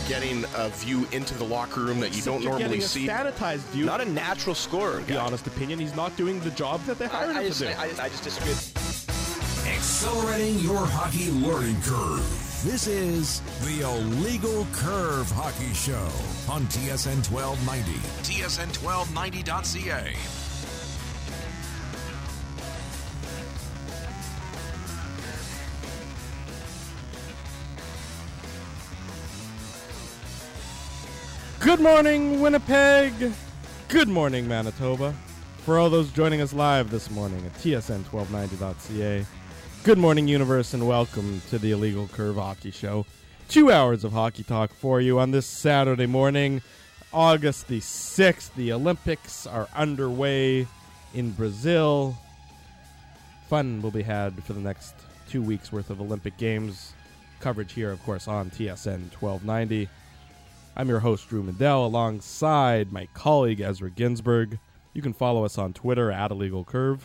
getting a view into the locker room that you don't normally see. Sanitized view. Not a natural scorer. The honest opinion, he's not doing the job that they hired him to do. I just disagree. Accelerating your hockey learning curve. This is the Illegal Curve Hockey Show on TSN 1290. TSN1290.ca. Good morning, Winnipeg. Good morning, Manitoba. For all those joining us live this morning at TSN1290.ca. Good morning, universe, and welcome to the Illegal Curve Hockey Show. 2 hours of hockey talk for you on this Saturday morning, August the 6th. The Olympics are underway in Brazil. Fun will be had for the next 2 weeks' worth of Olympic Games. Coverage here, of course, on TSN 1290. I'm your host, Drew Mandel, alongside my colleague, Ezra Ginsburg. You can follow us on Twitter at Illegal Curve,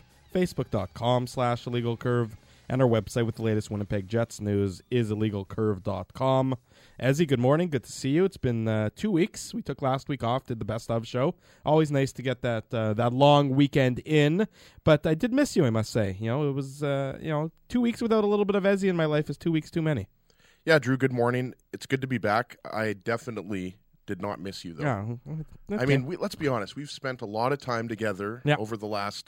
Facebook.com/Illegal Curve, and our website with the latest Winnipeg Jets news is illegalcurve.com. Ezzy, good morning. Good to see you. It's been 2 weeks. We took last week off, did the best of show. Always nice to get that long weekend in. But I did miss you, I must say. You know, it was 2 weeks without a little bit of Ezzy in my life is 2 weeks too many. Yeah, Drew, good morning. It's good to be back. I definitely did not miss you, though. Yeah, okay. I mean, let's be honest. We've spent a lot of time together over the last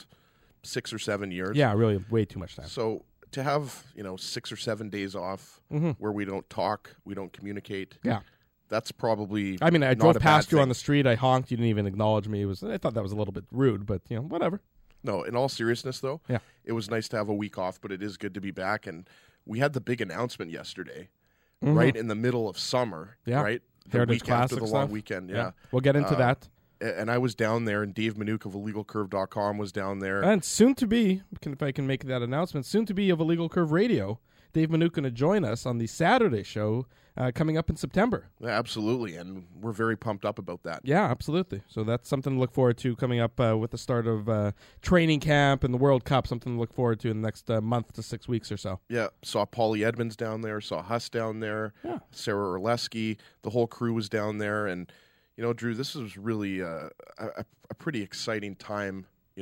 6 or 7 years. Yeah, really, way too much time. So to have 6 or 7 days off where we don't talk, we don't communicate. Yeah, that's probably. I mean, I not drove a past bad you on thing. the street. I honked. You didn't even acknowledge me. I thought that was a little bit rude, but whatever. No, in all seriousness, though, Yeah. it was nice to have a week off. But it is good to be back, and we had the big announcement yesterday, right in the middle of summer. Yeah. Right, the Heritage week after Classic the stuff. long weekend. Yeah. We'll get into that. And I was down there, and Dave Minuk of IllegalCurve.com was down there. And soon to be, if I can make that announcement, soon to be of Illegal Curve Radio, Dave Minuk going to join us on the Saturday show coming up in September. Yeah, absolutely, and we're very pumped up about that. Yeah, absolutely. So that's something to look forward to coming up with the start of training camp and the World Cup, something to look forward to in the next month to 6 weeks or so. Yeah, saw Paulie Edmonds down there, saw Huss down there, Sarah Orleski, the whole crew was down there, and Drew, this was really a pretty exciting time,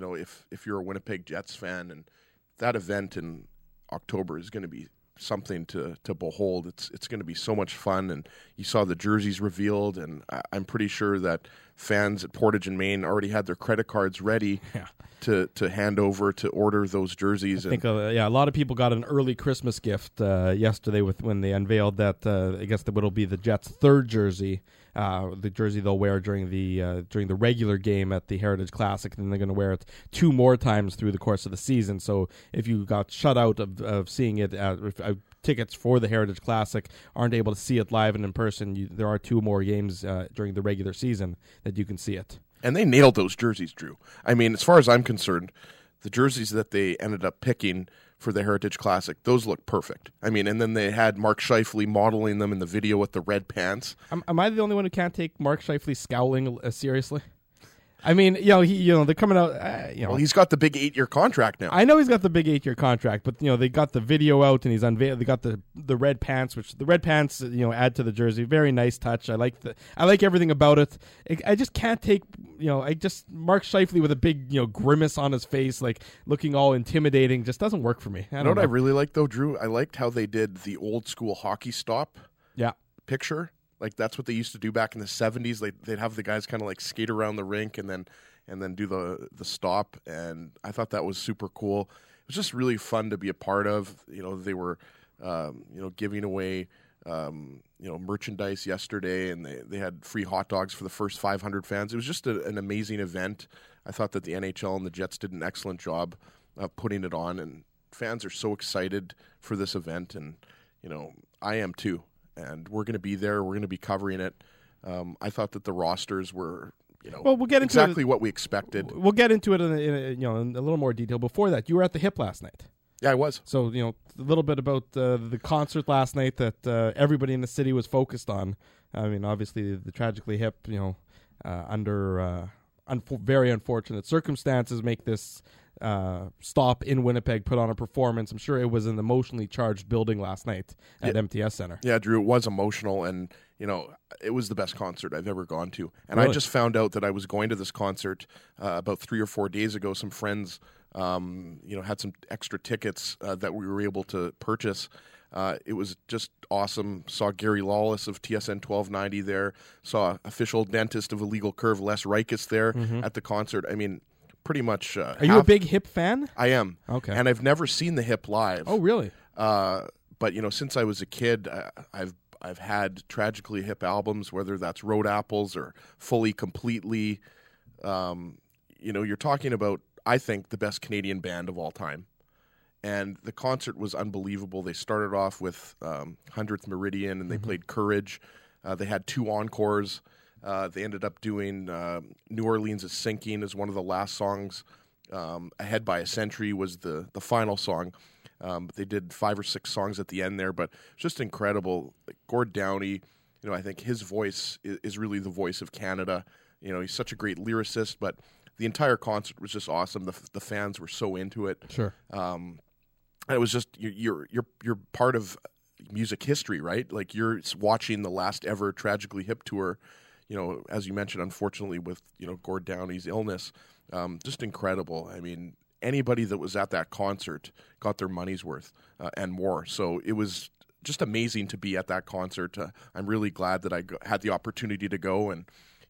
if you're a Winnipeg Jets fan, and that event in October is going to be something to behold. It's going to be so much fun, and you saw the jerseys revealed, and I'm pretty sure that fans at Portage and Main already had their credit cards ready to hand over to order those jerseys. I think a lot of people got an early Christmas gift yesterday when they unveiled that I guess that will be the Jets' third jersey. The jersey they'll wear during the regular game at the Heritage Classic, and then they're going to wear it 2 more times through the course of the season. So if you got shut out of seeing it, tickets for the Heritage Classic aren't able to see it live and in person, there are 2 more games during the regular season that you can see it. And they nailed those jerseys, Drew. I mean, as far as I'm concerned, the jerseys that they ended up picking for the Heritage Classic, those look perfect. I mean, and then they had Mark Scheifele modeling them in the video with the red pants. Am I the only one who can't take Mark Scheifele scowling seriously? I mean, they're coming out. Well, he's got the big 8-year contract now. I know he's got the big 8-year contract, but they got the video out and he's unveiled. They got the red pants, which the red pants add to the jersey. Very nice touch. I like everything about it. I just can't take Mark Scheifele with a big grimace on his face, like looking all intimidating. Just doesn't work for me. I don't know what I really like though, Drew? I liked how they did the old school hockey stop. Picture. Like that's what they used to do back in the 70s. They'd have the guys kind of like skate around the rink and then do the stop. And I thought that was super cool. It was just really fun to be a part of. They were giving away merchandise yesterday, and they had free hot dogs for the first 500 fans. It was just an amazing event. I thought that the NHL and the Jets did an excellent job of putting it on, and fans are so excited for this event, and I am too. And we're going to be there. We're going to be covering it. I thought that the rosters were, we'll get into exactly what we expected. We'll get into it in a little more detail. Before that, you were at the Hip last night. Yeah, I was. So, a little bit about the concert last night that everybody in the city was focused on. I mean, obviously, the Tragically Hip, under very unfortunate circumstances make this stop in Winnipeg put on a performance. I'm sure it was an emotionally charged building last night at MTS Center. Yeah, Drew, it was emotional, and it was the best concert I've ever gone to. And Really? I just found out that I was going to this concert about 3 or 4 days ago. Some friends, had some extra tickets that we were able to purchase. It was just awesome. Saw Gary Lawless of TSN 1290 there. Saw official dentist of Illegal Curve, Les Rikus, there at the concert. I mean, pretty much. Are you a big Hip fan? I am. Okay. And I've never seen the Hip live. Oh, really? But since I was a kid, I've had Tragically Hip albums, whether that's Road Apples or Fully Completely. You're talking about, I think, the best Canadian band of all time. And the concert was unbelievable. They started off with 100th Meridian, and they played Courage. They had 2 encores. They ended up doing New Orleans is Sinking as one of the last songs. Ahead by a Century was the final song. They did 5 or 6 songs at the end there, but just incredible. Like Gord Downie, I think his voice is really the voice of Canada. He's such a great lyricist, but the entire concert was just awesome. The fans were so into it. Sure. It was just you're part of music history, right? Like you're watching the last ever Tragically Hip tour. As you mentioned, unfortunately with Gord Downie's illness, just incredible. I mean, anybody that was at that concert got their money's worth and more. So it was just amazing to be at that concert. I'm really glad that I had the opportunity to go, and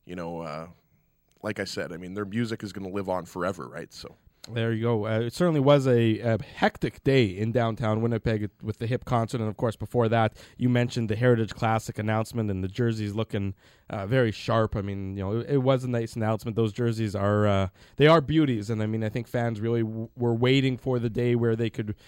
like I said, I mean, their music is going to live on forever, right? So. There you go. It certainly was a hectic day in downtown Winnipeg with the Hip concert, and of course before that you mentioned the Heritage Classic announcement and the jerseys looking very sharp. I mean, it was a nice announcement. Those jerseys are they are beauties, and I mean I think fans really were waiting for the day where they could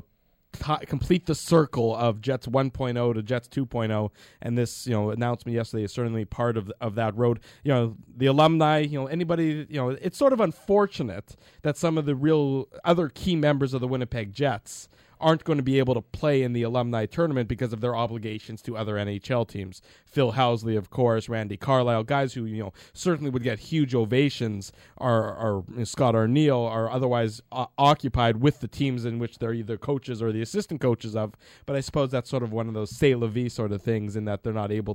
complete the circle of Jets 1.0 to Jets 2.0, and this announcement yesterday is certainly part of that road. The alumni, anybody, it's sort of unfortunate that some of the real other key members of the Winnipeg Jets aren't going to be able to play in the alumni tournament because of their obligations to other NHL teams. Phil Housley, of course, Randy Carlyle, guys who certainly would get huge ovations, are Scott Arneal, are otherwise occupied with the teams in which they're either coaches or the assistant coaches of. But I suppose that's sort of one of those c'est la vie sort of things, in that they're not able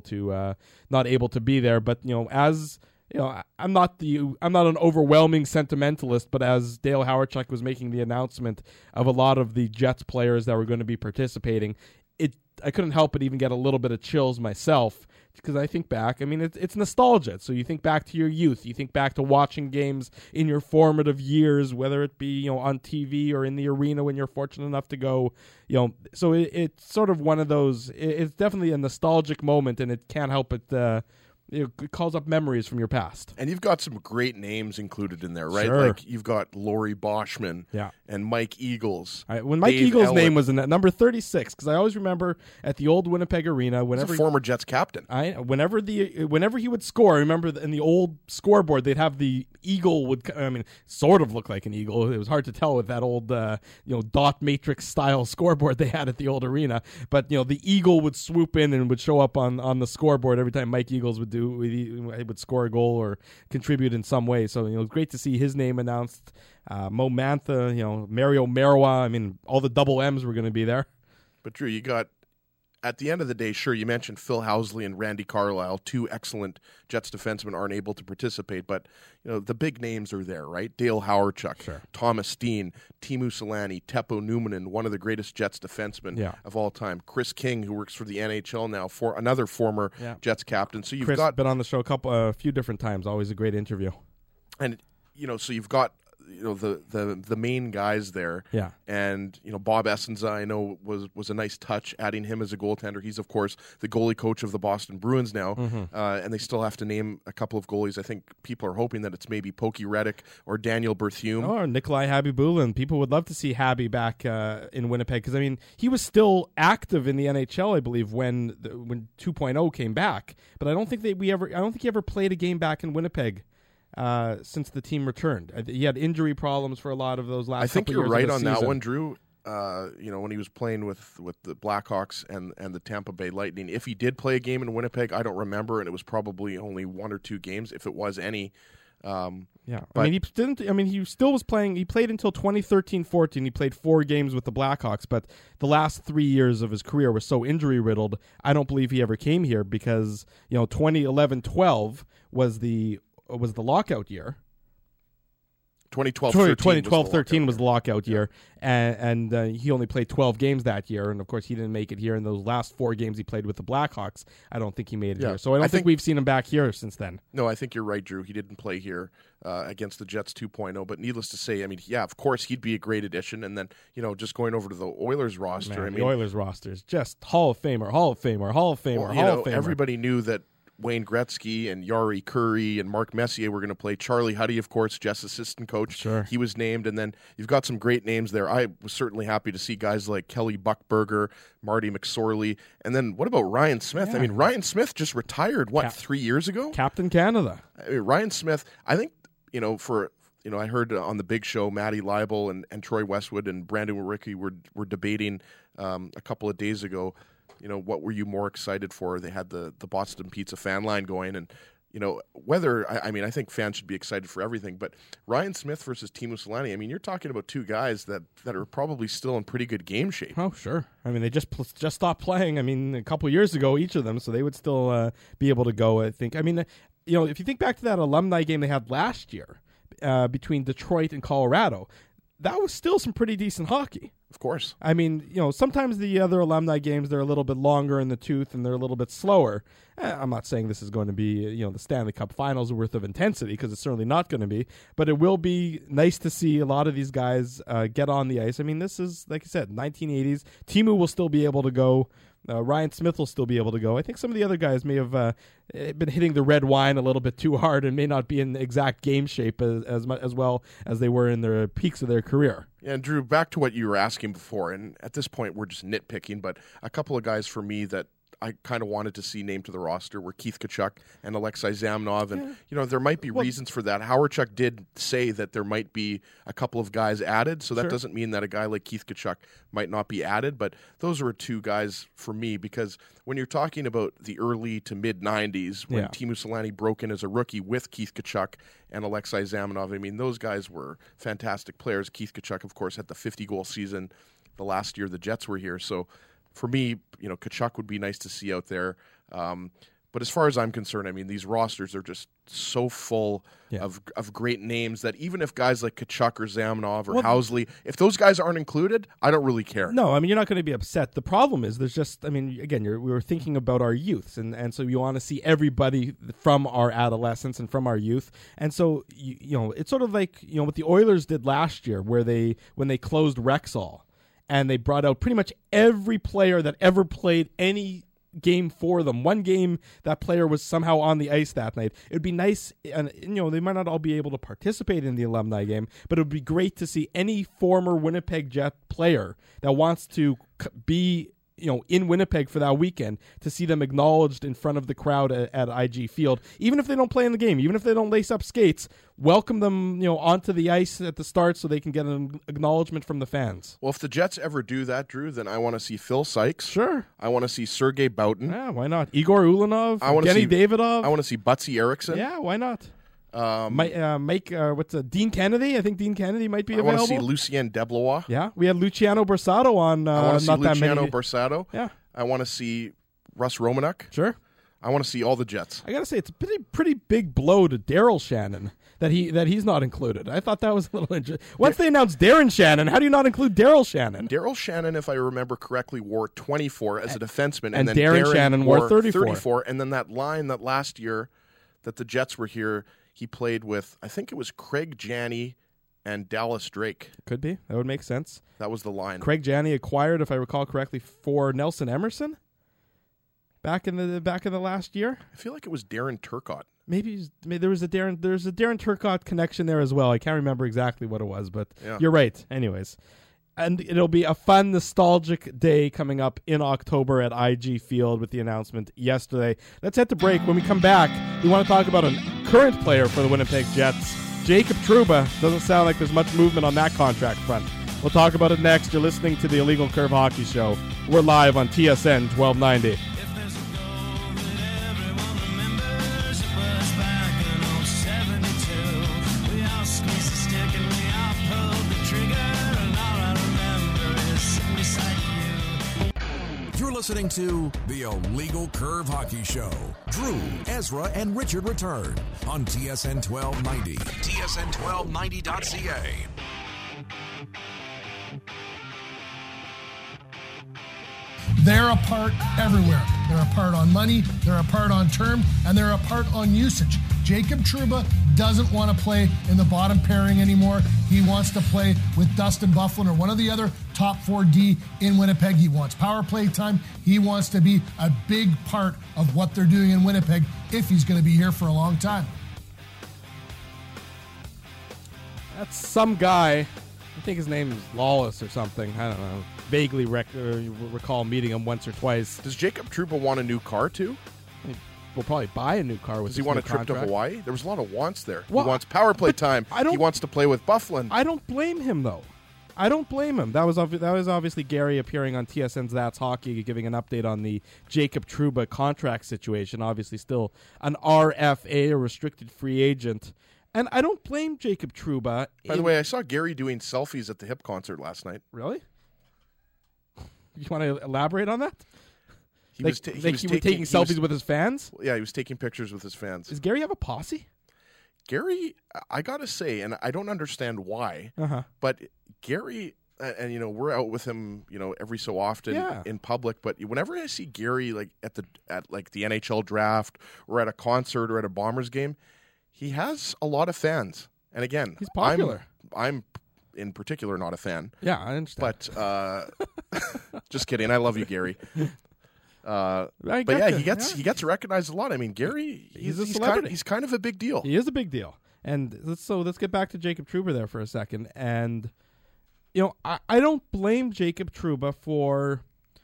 to be there. But as I'm not an overwhelming sentimentalist, but as Dale Hawerchuk was making the announcement of a lot of the Jets players that were going to be participating, I couldn't help but even get a little bit of chills myself, because I think back. I mean, it's nostalgia. So you think back to your youth, you think back to watching games in your formative years, whether it be on TV or in the arena when you're fortunate enough to go. So it's sort of one of those. It's definitely a nostalgic moment, and it can't help but. It calls up memories from your past. And you've got some great names included in there, right? Sure. Like you've got Laurie Boschman and Mike Eagles. When Mike Eagles' name was in that number 36, because I always remember at the old Winnipeg Arena, whenever he's a former Jets captain. Whenever he would score, I remember in the old scoreboard they'd have the eagle sort of look like an eagle. It was hard to tell with that old dot matrix style scoreboard they had at the old arena. But the eagle would swoop in and would show up on the scoreboard every time Mike Eagles would score a goal or contribute in some way. So it was great to see his name announced. Mo Mantha, Mario Marois. I mean, all the double M's were going to be there. But Drew, you got, at the end of the day, sure, you mentioned Phil Housley and Randy Carlyle, 2 excellent Jets defensemen aren't able to participate, but the big names are there, right? Dale Hawerchuk, sure. Thomas Steen, Teemu Selanne, Teppo Numminen, one of the greatest Jets defensemen of all time. Chris King, who works for the NHL now, for another former Jets captain. So Chris been on the show a few different times. Always a great interview. And so you've got the main guys there. Yeah. And Bob Essenza, I know was a nice touch adding him as a goaltender. He's of course the goalie coach of the Boston Bruins now. And they still have to name a couple of goalies. I think people are hoping that it's maybe Pokey Reddick or Daniel Berthume. Or Nikolai Habibulin. People would love to see Habby back in Winnipeg, because I mean he was still active in the NHL, I believe, when 2.0 came back. But I don't think he ever played a game back in Winnipeg since the team returned. He had injury problems for a lot of those last couple years. I think you're right on season. that one, Drew. When he was playing with the Blackhawks and the Tampa Bay Lightning, if he did play a game in Winnipeg, I don't remember, and it was probably only 1 or 2 games, if it was any. Yeah, But, I mean, he didn't. I mean, he still was playing. He played until 2013-14. He played 4 games with the Blackhawks, but the last 3 years of his career were so injury riddled. I don't believe he ever came here because 2011-12 was the lockout year. 2012-13 was the lockout year, and he only played 12 games that year, and of course he didn't make it here in those last 4 games he played with the Blackhawks. I don't think he made it here, so I don't think we've seen him back here since then. No, I think you're right, Drew. He didn't play here against the Jets 2.0, but needless to say, I mean, yeah, of course he'd be a great addition, and then, just going over to the Oilers roster. The Oilers roster is just Hall of Famer. Everybody knew that Wayne Gretzky and Yari Curry and Mark Messier were going to play. Charlie Huddy, of course, Jets' assistant coach. Sure. He was named, and then you've got some great names there. I was certainly happy to see guys like Kelly Buchberger, Marty McSorley, and then what about Ryan Smith? Yeah. I mean, Ryan Smith just retired, 3 years ago? Captain Canada. I mean, Ryan Smith, I think, I heard on the Big Show, Matty Leibel and Troy Westwood and Brandon Wawricki were debating a couple of days ago, what were you more excited for? They had the Boston Pizza fan line going, and I think fans should be excited for everything, but Ryan Smith versus Teemu Selanne, I mean, you're talking about 2 guys that are probably still in pretty good game shape. Oh, sure. I mean, they just stopped playing, I mean, a couple of years ago, each of them, so they would still be able to go, I think. I mean, if you think back to that alumni game they had last year between Detroit and Colorado, that was still some pretty decent hockey. Of course. I mean, sometimes the other alumni games, they're a little bit longer in the tooth and they're a little bit slower. I'm not saying this is going to be, the Stanley Cup Finals worth of intensity, because it's certainly not going to be. But it will be nice to see a lot of these guys get on the ice. I mean, this is, like I said, 1980s. Teemu will still be able to go. Ryan Smith will still be able to go. I think some of the other guys may have been hitting the red wine a little bit too hard and may not be in exact game shape as well as they were in their peaks of their career. Yeah, and Drew, back to what you were asking before, and at this point we're just nitpicking, but a couple of guys for me that I kind of wanted to see named to the roster were Keith Tkachuk and Alexei Zamnov, and there might be reasons for that. Hawerchuk did say that there might be a couple of guys added, so that doesn't mean that a guy like Keith Tkachuk might not be added, but those were 2 guys for me, because when you're talking about the early to mid-90s, when Teemu Selanne broke in as a rookie with Keith Tkachuk and Alexei Zamnov, I mean, those guys were fantastic players. Keith Tkachuk, of course, had the 50-goal season the last year the Jets were here, so for me, Tkachuk would be nice to see out there. But as far as I'm concerned, I mean, these rosters are just so full of great names that even if guys like Tkachuk or Zamnov or Housley, if those guys aren't included, I don't really care. No, I mean, you're not going to be upset. The problem is there's just, I mean, again, we were thinking about our youths, and so you want to see everybody from our adolescence and from our youth. And so, it's sort of like, what the Oilers did last year when they closed Rexall. And they brought out pretty much every player that ever played any game for them. One game, that player was somehow on the ice that night. It would be nice, and they might not all be able to participate in the alumni game, but it would be great to see any former Winnipeg Jet player that wants to be in Winnipeg for that weekend, to see them acknowledged in front of the crowd at IG Field. Even if they don't play in the game, even if they don't lace up skates, welcome them, onto the ice at the start so they can get an acknowledgement from the fans. Well, if the Jets ever do that, Drew, then I want to see Phil Sykes. Sure. I want to see Sergei Boutin. Yeah, why not? Igor Ulanov, Evgeny Davidov. I want to see Butsy Eriksson. Yeah, why not? Dean Kennedy? I think Dean Kennedy might be available. I want to see Lucien Deblois. Yeah, we had Luciano Borsato on. I want to see Luciano Borsato. Yeah. I want to see Russ Romanuk. Sure. I want to see all the Jets. I gotta say, it's a pretty big blow to Daryl Shannon that he's not included. I thought that was a little interesting. Once they announced Darren Shannon, how do you not include Daryl Shannon? Daryl Shannon, if I remember correctly, wore 24 as a defenseman, and then Darren Shannon wore 34. And then that line that last year that the Jets were here, he played with, I think it was Craig Janney and Dallas Drake. Could be. That would make sense. That was the line. Craig Janney acquired, if I recall correctly, for Nelson Emerson back in the last year. I feel like it was Darren Turcotte. Maybe there's a Darren Turcotte connection there as well. I can't remember exactly what it was, but You're right. Anyways. And it'll be a fun, nostalgic day coming up in October at IG Field with the announcement yesterday. Let's head to break. When we come back, we want to talk about a current player for the Winnipeg Jets, Jacob Trouba. Doesn't sound like there's much movement on that contract front. We'll talk about it next. You're listening to the Illegal Curve Hockey Show. We're live on TSN 1290. We listening to the Illegal Curve Hockey Show. Drew, Ezra, and Richard return on TSN 1290. TSN1290.ca. They're apart everywhere. They're apart on money, they're apart on term, and they're apart on usage. Jacob Trouba doesn't want to play in the bottom pairing anymore. He wants to play with Dustin Byfuglien or one of the other top 4D in Winnipeg. He wants power play time. He wants to be a big part of what they're doing in Winnipeg if he's going to be here for a long time. That's some guy. I think his name is Lawless or something. I don't know. Vaguely recall meeting him once or twice. Does Jacob Trouba want a new car too? We'll probably buy a new car with. Does he want a trip contract to Hawaii? There was a lot of wants there. Well, he wants power play time. He wants to play with Byfuglien. I don't blame him though. I don't blame him. That was obviously Gary appearing on TSN's That's Hockey, giving an update on the Jacob Trouba contract situation. Obviously, still an RFA, a restricted free agent. And I don't blame Jacob Trouba. By the way, I saw Gary doing selfies at the Hip concert last night. Really? You want to elaborate on that? He was taking selfies with his fans? Yeah, he was taking pictures with his fans. Does Gary have a posse? Gary, I got to say, and I don't understand why, but Gary, and we're out with him, every so often in public, but whenever I see Gary like at the NHL draft or at a concert or at a Bombers game, he has a lot of fans. And again, he's popular. I'm in particular not a fan. Yeah, I understand. But just kidding. I love you, Gary. But yeah, he gets recognized a lot. I mean, Gary, he's a celebrity. He's kind of a big deal. He is a big deal. And let's get back to Jacob Trouba there for a second. And I don't blame Jacob Trouba for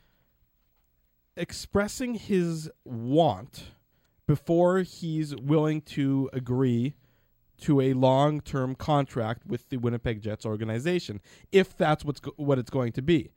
expressing his want before he's willing to agree to a long-term contract with the Winnipeg Jets organization, if that's what it's going to be.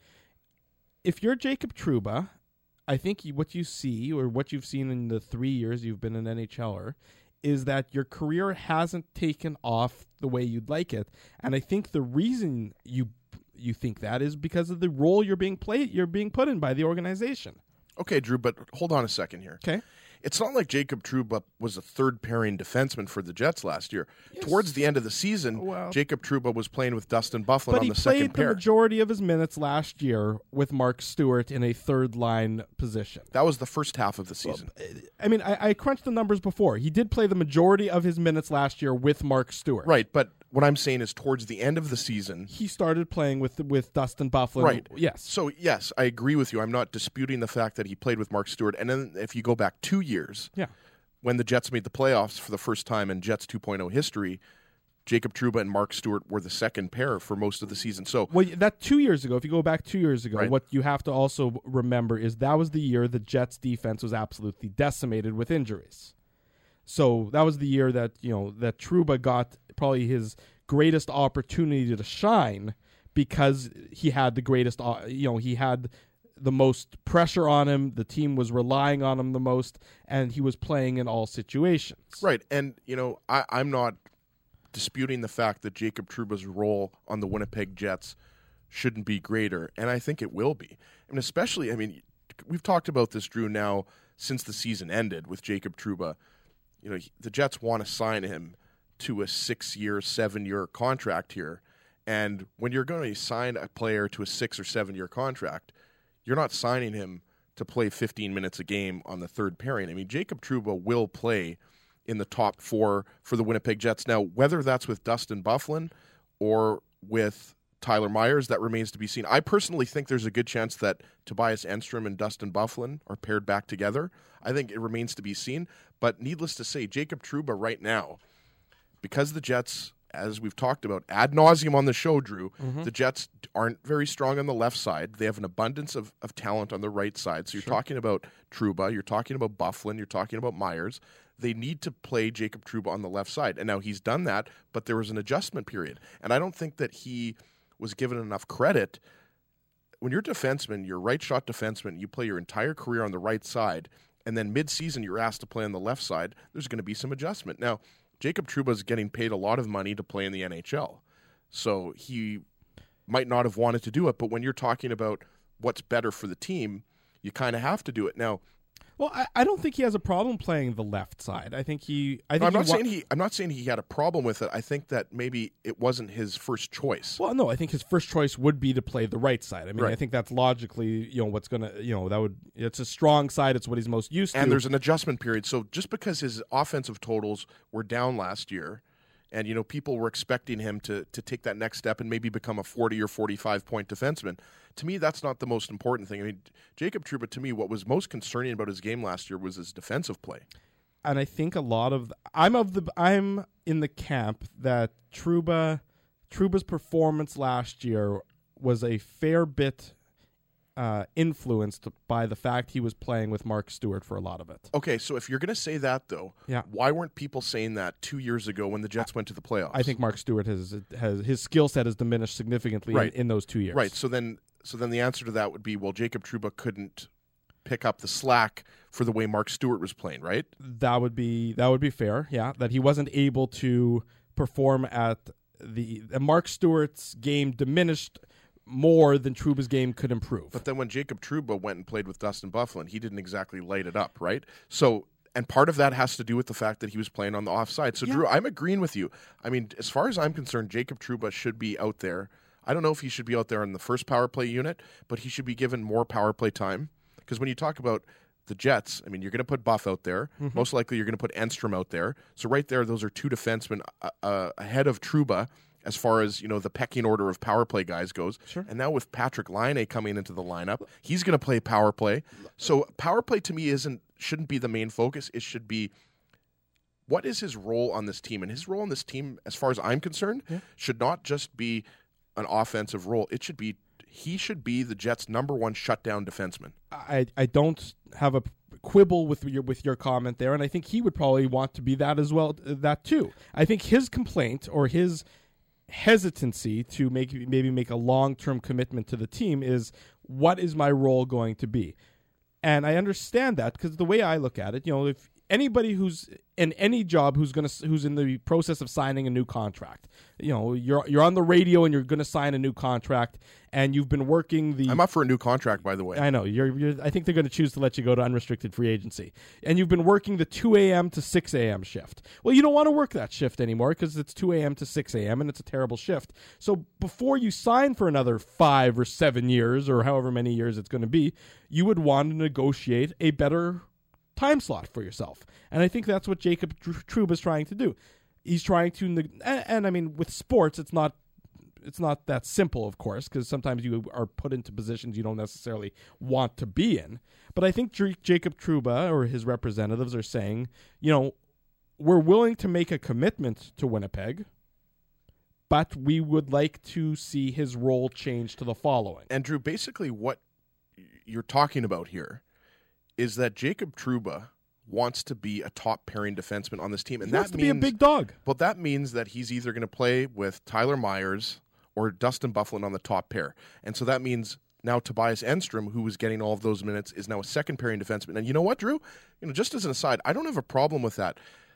If you're Jacob Trouba, I think what you see, or what you've seen in the 3 years you've been an NHLer, is that your career hasn't taken off the way you'd like it. And I think the reason you think that is because of the role you're being put in by the organization. Okay, Drew, but hold on a second here. Okay. It's not like Jacob Trouba was a third-pairing defenseman for the Jets last year. Yes. Towards the end of the season, Jacob Trouba was playing with Dustin Byfuglien on the second pair. But he played the majority of his minutes last year with Mark Stewart in a third-line position. That was the first half of the season. Well, I crunched the numbers before. He did play the majority of his minutes last year with Mark Stewart. Right, but what I'm saying is towards the end of the season, he started playing with Dustin Byfuglien. Right. Yes. So, yes, I agree with you. I'm not disputing the fact that he played with Mark Stewart. And then if you go back 2 years, when the Jets made the playoffs for the first time in Jets 2.0 history, Jacob Trouba and Mark Stewart were the second pair for most of the season. So, that 2 years ago, if you go back 2 years ago, what you have to also remember is that was the year the Jets defense was absolutely decimated with injuries. So that was the year that that Trouba got probably his greatest opportunity to shine, because he had the greatest, he had the most pressure on him. The team was relying on him the most, and he was playing in all situations. Right, and I'm not disputing the fact that Jacob Trouba's role on the Winnipeg Jets shouldn't be greater, and I think it will be. Especially, we've talked about this, Drew, now since the season ended with Jacob Trouba. The Jets want to sign him to a 6-year, 7-year contract here. And when you're going to sign a player to a 6 or 7-year contract, you're not signing him to play 15 minutes a game on the third pairing. Jacob Trouba will play in the top 4 for the Winnipeg Jets. Now, whether that's with Dustin Byfuglien or with Tyler Myers, that remains to be seen. I personally think there's a good chance that Tobias Enstrom and Dustin Byfuglien are paired back together. I think it remains to be seen. But needless to say, Jacob Trouba right now, because the Jets, as we've talked about ad nauseum on the show, Drew, the Jets aren't very strong on the left side. They have an abundance of talent on the right side. So you're talking about Trouba, you're talking about Byfuglien, you're talking about Myers. They need to play Jacob Trouba on the left side. And now he's done that, but there was an adjustment period. And I don't think that he was given enough credit. When you're a defenseman, you're a right-shot defenseman, you play your entire career on the right side, and then mid-season you're asked to play on the left side, there's going to be some adjustment. Now, Jacob Trouba is getting paid a lot of money to play in the NHL, so he might not have wanted to do it, but when you're talking about what's better for the team, you kind of have to do it now. Well, I don't think he has a problem playing the left side. I think I'm not saying he had a problem with it. I think that maybe it wasn't his first choice. Well, no, I think his first choice would be to play the right side. I mean, I think that's logically, what's going to, it's a strong side. It's what he's most used to. And there's an adjustment period. So just because his offensive totals were down last year, and, people were expecting him to take that next step and maybe become a 40 or 45-point defenseman. To me, that's not the most important thing. I mean, Jacob Trouba, to me, what was most concerning about his game last year was his defensive play. And I think I'm in the camp that Trouba's performance last year was a fair bit influenced by the fact he was playing with Mark Stewart for a lot of it. Okay, so if you're going to say that, though, why weren't people saying that 2 years ago when the Jets went to the playoffs? I think Mark Stewart has his skill set has diminished significantly in those 2 years. Right. So then the answer to that would be, well, Jacob Trouba couldn't pick up the slack for the way Mark Stewart was playing, right? That would be fair. Yeah, that he wasn't able to perform at Mark Stewart's game diminished more than Trouba's game could improve. But then when Jacob Trouba went and played with Dustin Byfuglien, he didn't exactly light it up, right? So, and part of that has to do with the fact that he was playing on the offside. So, Drew, I'm agreeing with you. I mean, as far as I'm concerned, Jacob Trouba should be out there. I don't know if he should be out there in the first power play unit, but he should be given more power play time. Because when you talk about the Jets, I mean, you're going to put Buff out there. Mm-hmm. Most likely you're going to put Enstrom out there. So right there, those are two defensemen ahead of Trouba as far as, the pecking order of power play guys goes. Sure. And now with Patrick Laine coming into the lineup, he's going to play power play. So power play to me shouldn't be the main focus. It should be, what is his role on this team? And his role on this team, as far as I'm concerned, should not just be an offensive role. He should be the Jets' number one shutdown defenseman. I don't have a quibble with your comment there, and I think he would probably want to be that as well. That too. I think his complaint or his hesitancy to maybe make a long-term commitment to the team is, what is my role going to be? And I understand that, because the way I look at it, if anybody who's in any job who's in the process of signing a new contract, you're on the radio and you're going to sign a new contract, and you've been working I'm up for a new contract, by the way. I know I think they're going to choose to let you go to unrestricted free agency, and you've been working the 2 a.m. to 6 a.m. shift. Well, you don't want to work that shift anymore because it's 2 a.m. to 6 a.m. and it's a terrible shift. So before you sign for another 5 or 7 years or however many years it's going to be, you would want to negotiate a better time slot for yourself. And I think that's what Jacob Trouba is trying to do. He's trying to, and I mean, with sports, it's not that simple, of course, because sometimes you are put into positions you don't necessarily want to be in. But I think Jacob Trouba or his representatives are saying, we're willing to make a commitment to Winnipeg, but we would like to see his role change to the following. And Drew, basically what you're talking about here is that Jacob Trouba wants to be a top pairing defenseman on this team. And he wants to be a big dog. But that means that he's either going to play with Tyler Myers or Dustin Byfuglien on the top pair. And so that means now Tobias Enstrom, who was getting all of those minutes, is now a second pairing defenseman. And you know what, Drew? Just as an aside, I don't have a problem with that.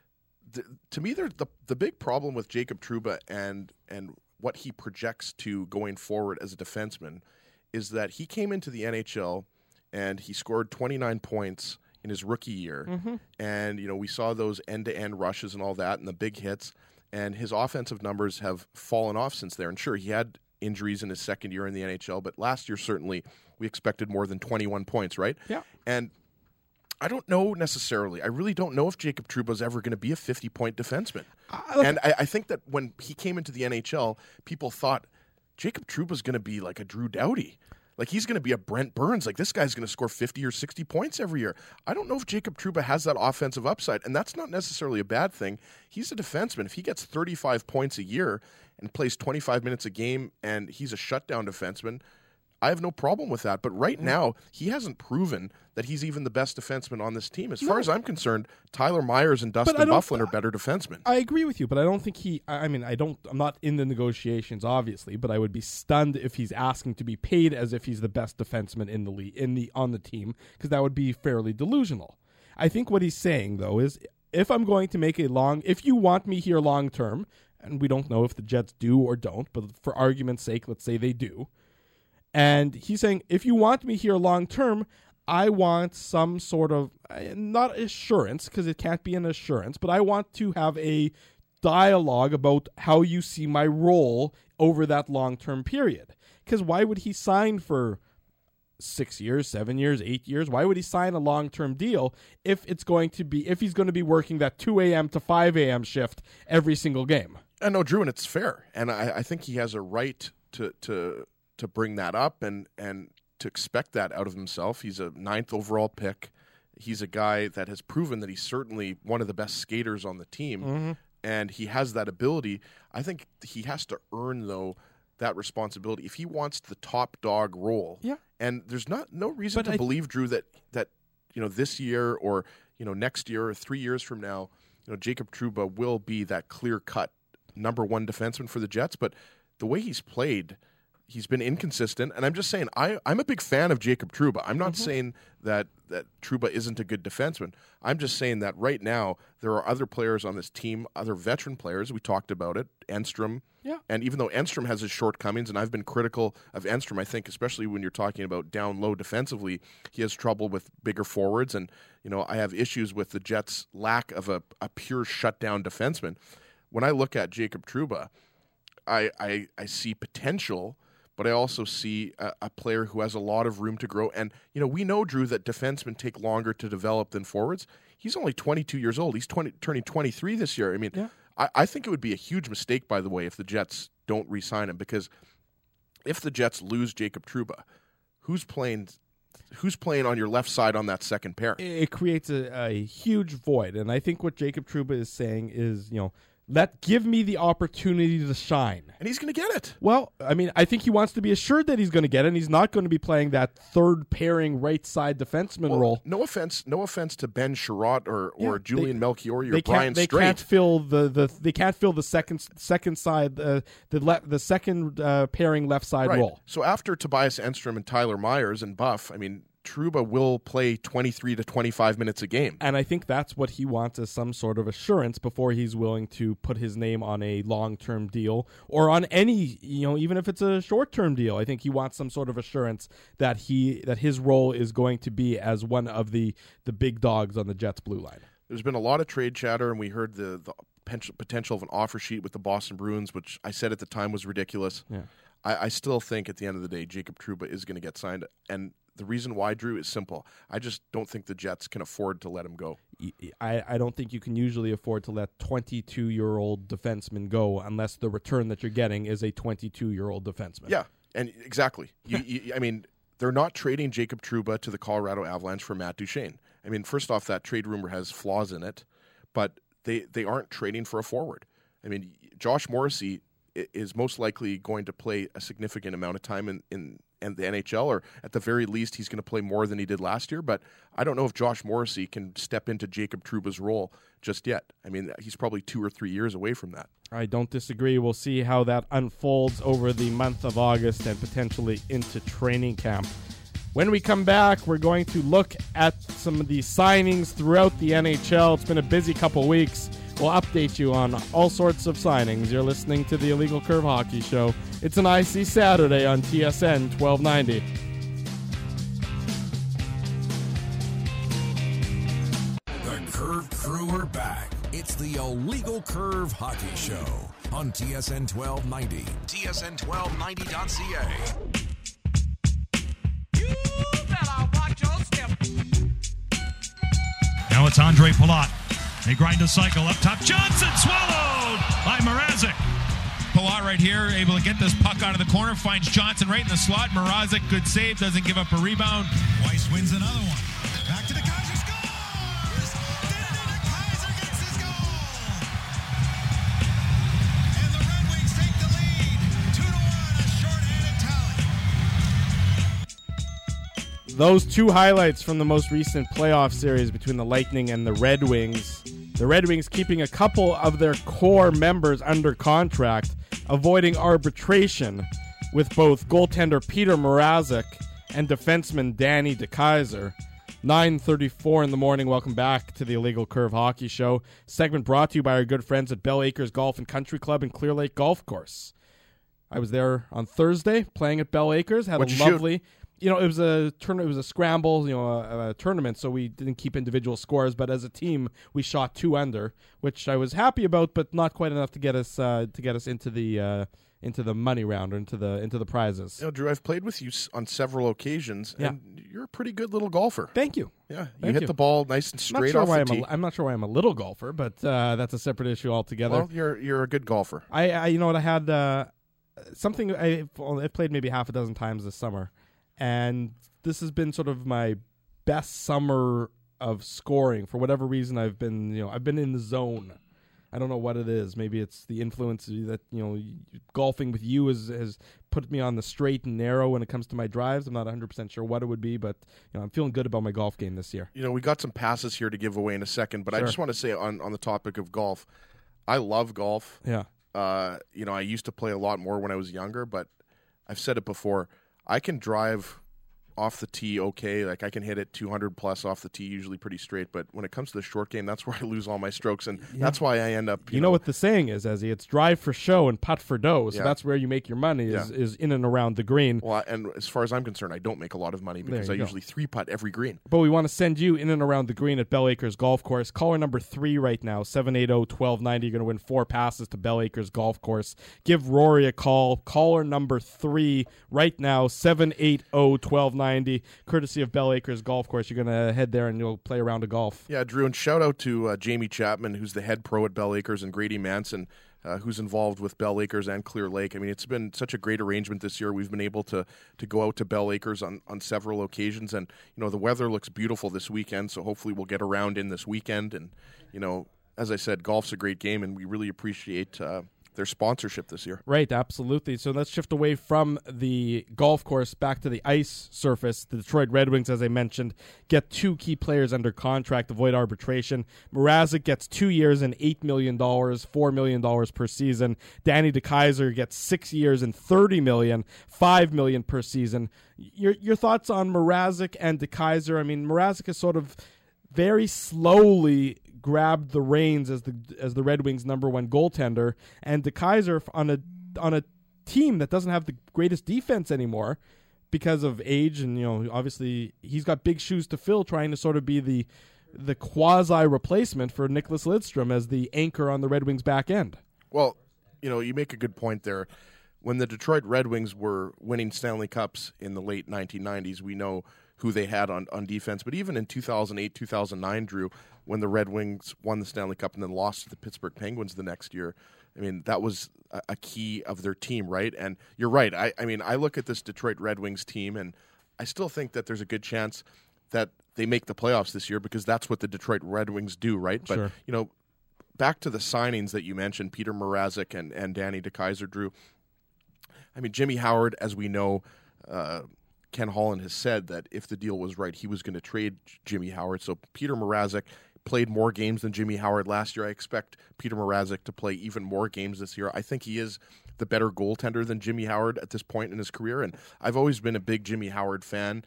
To me, the big problem with Jacob Trouba and what he projects to going forward as a defenseman is that he came into the NHL and he scored 29 points in his rookie year. Mm-hmm. And, we saw those end-to-end rushes and all that and the big hits. And his offensive numbers have fallen off since there. And sure, he had injuries in his second year in the NHL, but last year certainly we expected more than 21 points, right? Yeah. And I don't know necessarily. I really don't know if Jacob Trouba is ever going to be a 50-point defenseman. And I think that when he came into the NHL, people thought Jacob Trouba is going to be like a Drew Doughty. Like, he's going to be a Brent Burns. Like, this guy's going to score 50 or 60 points every year. I don't know if Jacob Trouba has that offensive upside, and that's not necessarily a bad thing. He's a defenseman. If he gets 35 points a year and plays 25 minutes a game and he's a shutdown defenseman, I have no problem with that. But right now, he hasn't proven that he's even the best defenseman on this team. As far as I'm concerned, Tyler Myers and Dustin Byfuglien are better defensemen. I agree with you, but I don't think I'm not in the negotiations, obviously, but I would be stunned if he's asking to be paid as if he's the best defenseman in the league, on the team, because that would be fairly delusional. I think what he's saying, though, is if I'm going to make if you want me here long term, and we don't know if the Jets do or don't, but for argument's sake, let's say they do. And he's saying, if you want me here long term, I want some sort of, not assurance, because it can't be an assurance, but I want to have a dialogue about how you see my role over that long-term period. Because why would he sign for 6 years, 7 years, 8 years? Why would he sign a long-term deal if he's going to be working that 2 a.m. to 5 a.m. shift every single game? I know, Drew, and it's fair. And I think he has a right to bring that up and to expect that out of himself. He's a 9th overall pick. He's a guy that has proven that he's certainly one of the best skaters on the team, and he has that ability. I think he has to earn, though, that responsibility if he wants the top dog role. Yeah. And there's no reason to believe, Drew, that this year or next year or 3 years from now, Jacob Trouba will be that clear-cut number one defenseman for the Jets. But the way he's played, he's been inconsistent. And I'm just saying, I'm a big fan of Jacob Trouba. I'm not saying that Trouba isn't a good defenseman. I'm just saying that right now there are other players on this team, other veteran players. We talked about it, Enstrom. Yeah. And even though Enstrom has his shortcomings, and I've been critical of Enstrom, I think, especially when you're talking about down low defensively, he has trouble with bigger forwards. And, I have issues with the Jets' lack of a pure shutdown defenseman. When I look at Jacob Trouba, I see potential, but I also see a player who has a lot of room to grow. And, we know, Drew, that defensemen take longer to develop than forwards. He's only 22 years old. He's turning 23 this year. I mean, I think it would be a huge mistake, by the way, if the Jets don't re-sign him, because if the Jets lose Jacob Trouba, who's playing on your left side on that second pair? It creates a huge void. And I think what Jacob Trouba is saying is, give me the opportunity to shine. And he's going to get it. Well, I mean, I think he wants to be assured that he's going to get it, and he's not going to be playing that third pairing right side defenseman role. No offense to Ben Sherratt or Julian Melchiori or Brian Straight. They can't fill the second side, the second pairing left side role. So after Tobias Enstrom and Tyler Myers and Buff, I mean, Trouba will play 23 to 25 minutes a game. And I think that's what he wants, is some sort of assurance before he's willing to put his name on a long-term deal or on any, even if it's a short-term deal. I think he wants some sort of assurance that his role is going to be as one of the big dogs on the Jets' blue line. There's been a lot of trade chatter, and we heard the potential of an offer sheet with the Boston Bruins, which I said at the time was ridiculous. Yeah. I still think at the end of the day, Jacob Trouba is going to get signed, and the reason why, Drew, is simple. I just don't think the Jets can afford to let him go. I don't think you can usually afford to let 22-year-old defensemen go unless the return that you're getting is a 22-year-old defenseman. Yeah, and exactly. I mean, they're not trading Jacob Trouba to the Colorado Avalanche for Matt Duchene. I mean, first off, that trade rumor has flaws in it, but they aren't trading for a forward. I mean, Josh Morrissey is most likely going to play a significant amount of time in the NHL, or at the very least, he's going to play more than he did last year. But I don't know if Josh Morrissey can step into Jacob Trouba's role just yet. I mean, he's probably 2 or 3 years away from that. I don't disagree. We'll see how that unfolds over the month of August and potentially into training camp. When we come back, we're going to look at some of the signings throughout the NHL. It's been a busy couple weeks. We'll update you on all sorts of signings. You're listening to the Illegal Curve Hockey Show. It's an IC Saturday on TSN 1290. The Curve Crew are back. It's the Illegal Curve Hockey Show on TSN 1290. TSN1290.ca. You better watch your step. Now it's Andre Palat. They grind a cycle up top. Johnson swallowed by Mrazek. Palat right here, able to get this puck out of the corner, finds Johnson right in the slot. Mrazek, good save, doesn't give up a rebound. Weiss wins another one. Back to DeKaiser, scores! DeKaiser gets his goal! And the Red Wings take the lead. 2-1, a shorthanded tally. Those two highlights from the most recent playoff series between the Lightning and the Red Wings. The Red Wings keeping a couple of their core members under contract, avoiding arbitration with both goaltender Peter Mrazek and defenseman Danny DeKaiser. 9:34 in the morning. Welcome back to the Illegal Curve Hockey Show. Segment brought to you by our good friends at Bell Acres Golf and Country Club and Clear Lake Golf Course. I was there on Thursday playing at Bell Acres. Had a lovely... It was a it was a scramble, a tournament, so we didn't keep individual scores. But as a team, we shot 2 under, which I was happy about, but not quite enough to get us into the money round or into the prizes. Drew, I've played with you on several occasions, and you're a pretty good little golfer. Thank you. Yeah, you hit the ball nice and straight off the tee. I'm not sure why I'm a little golfer, but that's a separate issue altogether. Well, you're a good golfer. I you know what, I had something I've played maybe half a dozen times this summer, and this has been sort of my best summer of scoring. For whatever reason, I've been in the zone. I don't know what it is. Maybe it's the influence that golfing with you has put me on the straight and narrow when it comes to my drives. I'm not 100% sure what it would be, but I'm feeling good about my golf game this year. We got some passes here to give away in a second, but Sure. I just want to say on the topic of golf, I love golf. Yeah. I used to play a lot more when I was younger, but I've said it before. I can drive off the tee okay. Like, I can hit it 200 plus off the tee, usually pretty straight. But when it comes to the short game, that's where I lose all my strokes, and that's why I end up. You know what the saying is, Ezzy? It's drive for show and putt for dough. So that's where you make your money is in and around the green. Well, and as far as I'm concerned, I don't make a lot of money because I usually 3-putt every green. But we want to send you in and around the green at Bell Acres Golf Course. Caller number 3 right now, 780-1290. You're going to win 4 passes to Bell Acres Golf Course. Give Rory a call. Caller number 3 right now, 780-1290. Courtesy of Bell Acres Golf Course. You're going to head there and you'll play a round of golf. Yeah, Drew, and shout out to Jamie Chapman, who's the head pro at Bell Acres, and Grady Manson, who's involved with Bell Acres and Clear Lake. I mean, it's been such a great arrangement this year. We've been able to go out to Bell Acres on several occasions, and the weather looks beautiful this weekend, so hopefully we'll get around in this weekend. And as I said, golf's a great game, and we really appreciate their sponsorship this year. Right, absolutely. So let's shift away from the golf course back to the ice surface. The Detroit Red Wings, as I mentioned, get 2 key players under contract to avoid arbitration. Mrazek gets 2 years and $8 million, $4 million per season. Danny DeKeyser gets 6 years and $30 million, $5 million per season. Your thoughts on Mrazek and DeKeyser? I mean, Mrazek is sort of very slowly grabbed the reins as the Red Wings' number 1 goaltender, and DeKeyser on a team that doesn't have the greatest defense anymore because of age, and obviously he's got big shoes to fill, trying to sort of be the quasi replacement for Nicholas Lidstrom as the anchor on the Red Wings' back end. Well, you make a good point there. When the Detroit Red Wings were winning Stanley Cups in the late 1990s, we know who they had on defense. But even in 2008, 2009, Drew, when the Red Wings won the Stanley Cup and then lost to the Pittsburgh Penguins the next year, I mean, that was a key of their team, right? And you're right. I mean, I look at this Detroit Red Wings team, and I still think that there's a good chance that they make the playoffs this year because that's what the Detroit Red Wings do, right? Sure. But, back to the signings that you mentioned, Peter Mrazek and Danny DeKeyser, Drew. I mean, Jimmy Howard, as we know, Ken Holland has said that if the deal was right, he was going to trade Jimmy Howard. So Peter Mrazek played more games than Jimmy Howard last year. I expect Peter Mrazek to play even more games this year. I think he is the better goaltender than Jimmy Howard at this point in his career, and I've always been a big Jimmy Howard fan.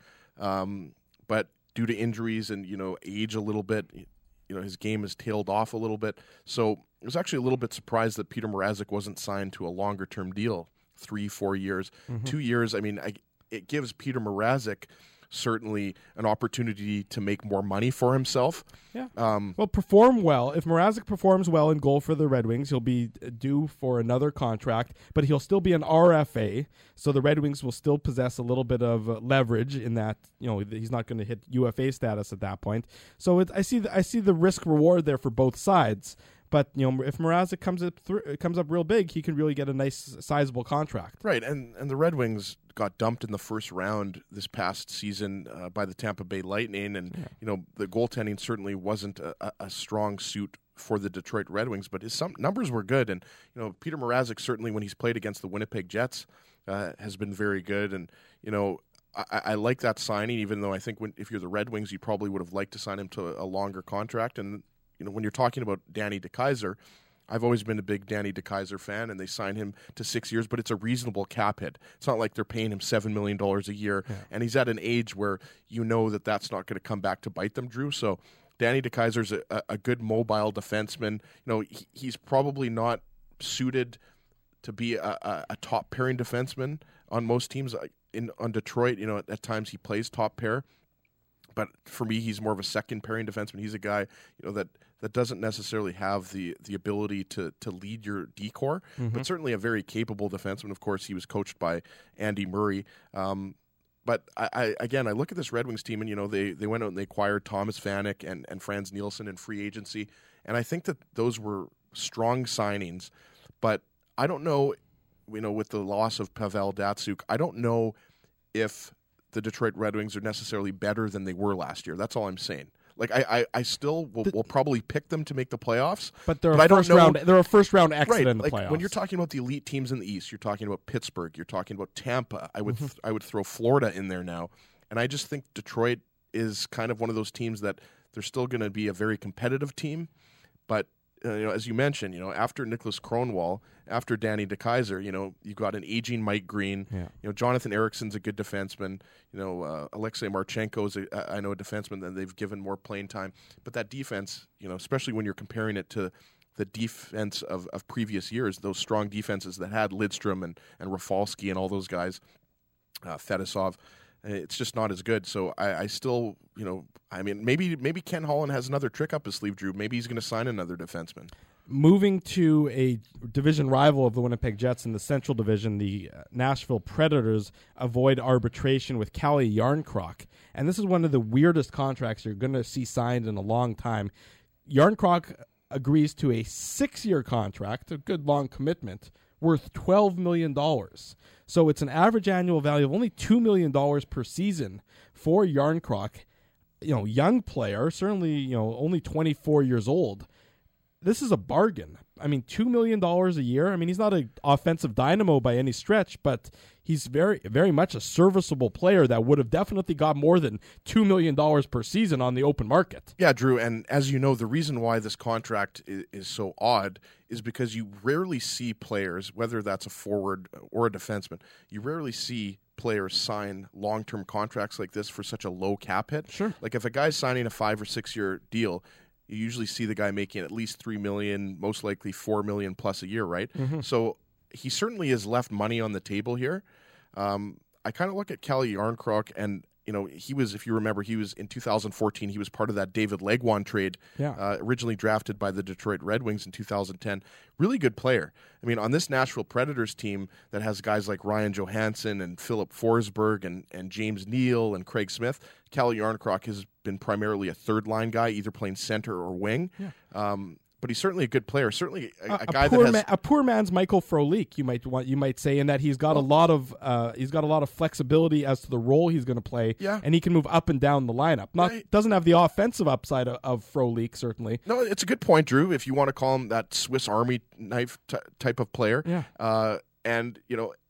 But due to injuries and age a little bit, his game has tailed off a little bit. So I was actually a little bit surprised that Peter Mrazek wasn't signed to a longer term deal, 3-4 years, 2 years. I mean, it gives Peter Mrazek certainly an opportunity to make more money for himself. Yeah. Well, perform well. If Mrazek performs well in goal for the Red Wings, he'll be due for another contract, but he'll still be an RFA, so the Red Wings will still possess a little bit of leverage in that, he's not going to hit UFA status at that point. So I see the risk reward there for both sides. But if Mrazek comes up real big, he can really get a nice, sizable contract. Right, and the Red Wings got dumped in the first round this past season by the Tampa Bay Lightning, and the goaltending certainly wasn't a strong suit for the Detroit Red Wings, but his numbers were good, and Peter Mrazek certainly when he's played against the Winnipeg Jets has been very good, and I like that signing, even though I think if you're the Red Wings, you probably would have liked to sign him to a longer contract, and when you're talking about Danny DeKeyser, I've always been a big Danny DeKeyser fan, and they signed him to 6 years, but it's a reasonable cap hit. It's not like they're paying him $7 million a year, and he's at an age where that's not going to come back to bite them, Drew. So Danny DeKeyser's a good mobile defenseman. He's probably not suited to be a top pairing defenseman on most teams. On Detroit, at times he plays top pair, but for me, he's more of a second pairing defenseman. He's a guy, that doesn't necessarily have the ability to lead your D-core, but certainly a very capable defenseman. Of course, he was coached by Andy Murray. But I look at this Red Wings team, and they went out and they acquired Thomas Vanek and Franz Nielsen in free agency, and I think that those were strong signings. But I don't know, with the loss of Pavel Datsyuk, I don't know if the Detroit Red Wings are necessarily better than they were last year. That's all I'm saying. Like I still will probably pick them to make the playoffs, but they're a first round exit in the playoffs. When you're talking about the elite teams in the East, you're talking about Pittsburgh, you're talking about Tampa. I would throw Florida in there now, and I just think Detroit is kind of one of those teams that they're still going to be a very competitive team, but as you mentioned, after Nicholas Kronwall, after Danny DeKeyser, you've got an aging Mike Green. Yeah. Jonathan Ericsson's a good defenseman. Alexei Marchenko is a defenseman that they've given more playing time. But that defense, especially when you're comparing it to the defense of previous years, those strong defenses that had Lidstrom and Rafalski and all those guys, Fedosov, it's just not as good. So I still, maybe Ken Holland has another trick up his sleeve, Drew. Maybe he's going to sign another defenseman. Moving to a division rival of the Winnipeg Jets in the Central Division, the Nashville Predators avoid arbitration with Calle Jarnkrok. And this is one of the weirdest contracts you're going to see signed in a long time. Jarnkrok agrees to a 6-year contract, a good long commitment, worth $12 million. So it's an average annual value of only $2 million per season for Jarnkrok. Young player, certainly, only 24 years old. This is a bargain. I mean, $2 million a year. I mean, he's not an offensive dynamo by any stretch, but he's very, very much a serviceable player that would have definitely got more than $2 million per season on the open market. Yeah, Drew, and as you know, the reason why this contract is so odd is because you rarely see players, whether that's a forward or a defenseman, you rarely see players sign long-term contracts like this for such a low cap hit. Sure. Like if a guy's signing a 5 or 6 year deal, you usually see the guy making at least $3 million, most likely $4 million plus a year, right? Mm-hmm. So he certainly has left money on the table here. I kind of look at Calle Jarnkrok, and he was, if you remember, he was in 2014. He was part of that David Legwand trade, originally drafted by the Detroit Red Wings in 2010. Really good player. I mean, on this Nashville Predators team that has guys like Ryan Johansson and Philip Forsberg and James Neal and Craig Smith, Calle Jarnkrok has been primarily a third-line guy, either playing center or wing. Yeah. But he's certainly a good player. Certainly a guy that has a poor man's Michael Frolik. You might say, in that he's got a lot of flexibility as to the role he's going to play, and he can move up and down the lineup. Doesn't have the offensive upside of Frolik, certainly. No, it's a good point, Drew. If you want to call him that Swiss Army knife type of player, and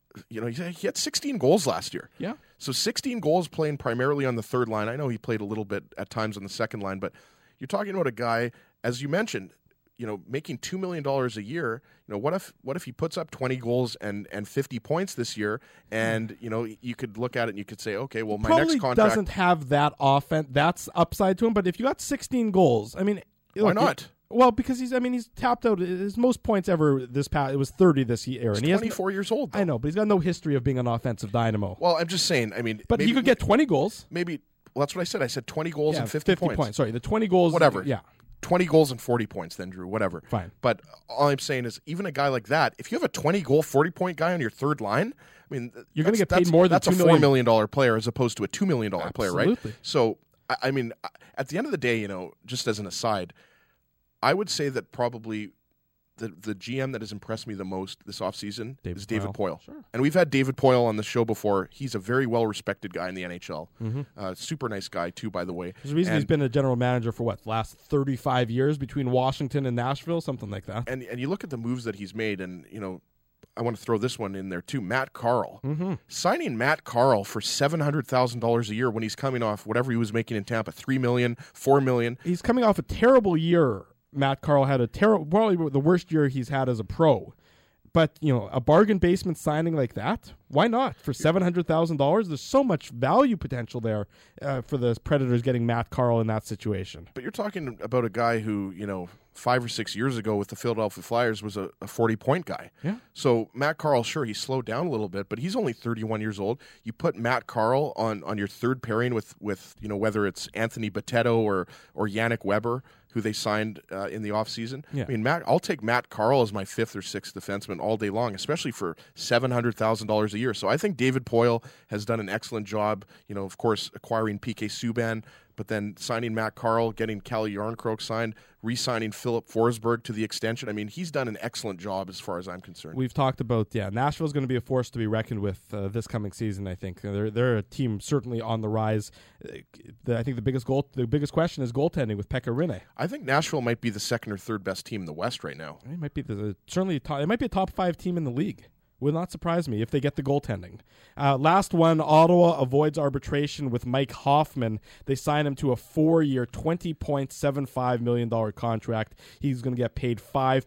he had 16 goals last year. Yeah. So 16 goals playing primarily on the third line. I know he played a little bit at times on the second line, but you're talking about a guy, as you mentioned, making $2 million a year. What if he puts up 20 goals and 50 points this year? And you could look at it and you could say, okay, well, my next contract doesn't have that offense. That's upside to him. But if you got 16 goals, I mean, why not? Well, because he's tapped out his most points ever this past. It was 30 this year, and he's 24 years old. Though. I know, but he's got no history of being an offensive dynamo. Well, I'm just saying. I mean, but he could get 20 goals. Maybe. Well, that's what I said. I said 20 goals and 50 points. Sorry, the 20 goals. Whatever. Yeah. 20 goals and 40 points then, Drew, whatever. Fine. But all I'm saying is, even a guy like that, if you have a 20-goal, 40-point guy on your third line, I mean, you're going to get paid more than that's a $4 million player as opposed to a $2 million player, right? So, I mean, at the end of the day, just as an aside, I would say that probably the GM that has impressed me the most this offseason is David Poile. Sure. And we've had David Poile on the show before. He's a very well-respected guy in the NHL. Mm-hmm. Super nice guy, too, by the way. There's a reason he's been a general manager for, the last 35 years between Washington and Nashville, something like that. And you look at the moves that he's made, and, I want to throw this one in there, too. Matt Carl. Mm-hmm. Signing Matt Carl for $700,000 a year when he's coming off whatever he was making in Tampa, $3 million, $4 million. He's coming off a terrible year. Matt Carl had probably the worst year he's had as a pro. But, a bargain basement signing like that, why not? For $700,000, there's so much value potential there for the Predators getting Matt Carle in that situation. But you're talking about a guy who, 5 or 6 years ago with the Philadelphia Flyers was a 40-point guy. Yeah. So Matt Carle, sure, he slowed down a little bit, but he's only 31 years old. You put Matt Carle on your third pairing with whether it's Anthony Bitetto or Yannick Weber, who they signed in the offseason. Yeah. I mean, I'll take Matt Carle as my 5th or 6th defenseman all day long, especially for $700,000 a year. So I think David Poile has done an excellent job, of course, acquiring PK Subban, but then signing Matt Carle, getting Calle Jarnkrok signed, re-signing Philip Forsberg to the extension. I mean, he's done an excellent job as far as I'm concerned. We've talked about, Nashville's going to be a force to be reckoned with this coming season, I think. They're a team certainly on the rise. I think the biggest question is goaltending with Pekka Rinne. I think Nashville might be the second or third best team in the West right now. It might be it might be a top 5 team in the league. Would not surprise me if they get the goaltending. Last one, Ottawa avoids arbitration with Mike Hoffman. They sign him to a 4-year, $20.75 million contract. He's going to get paid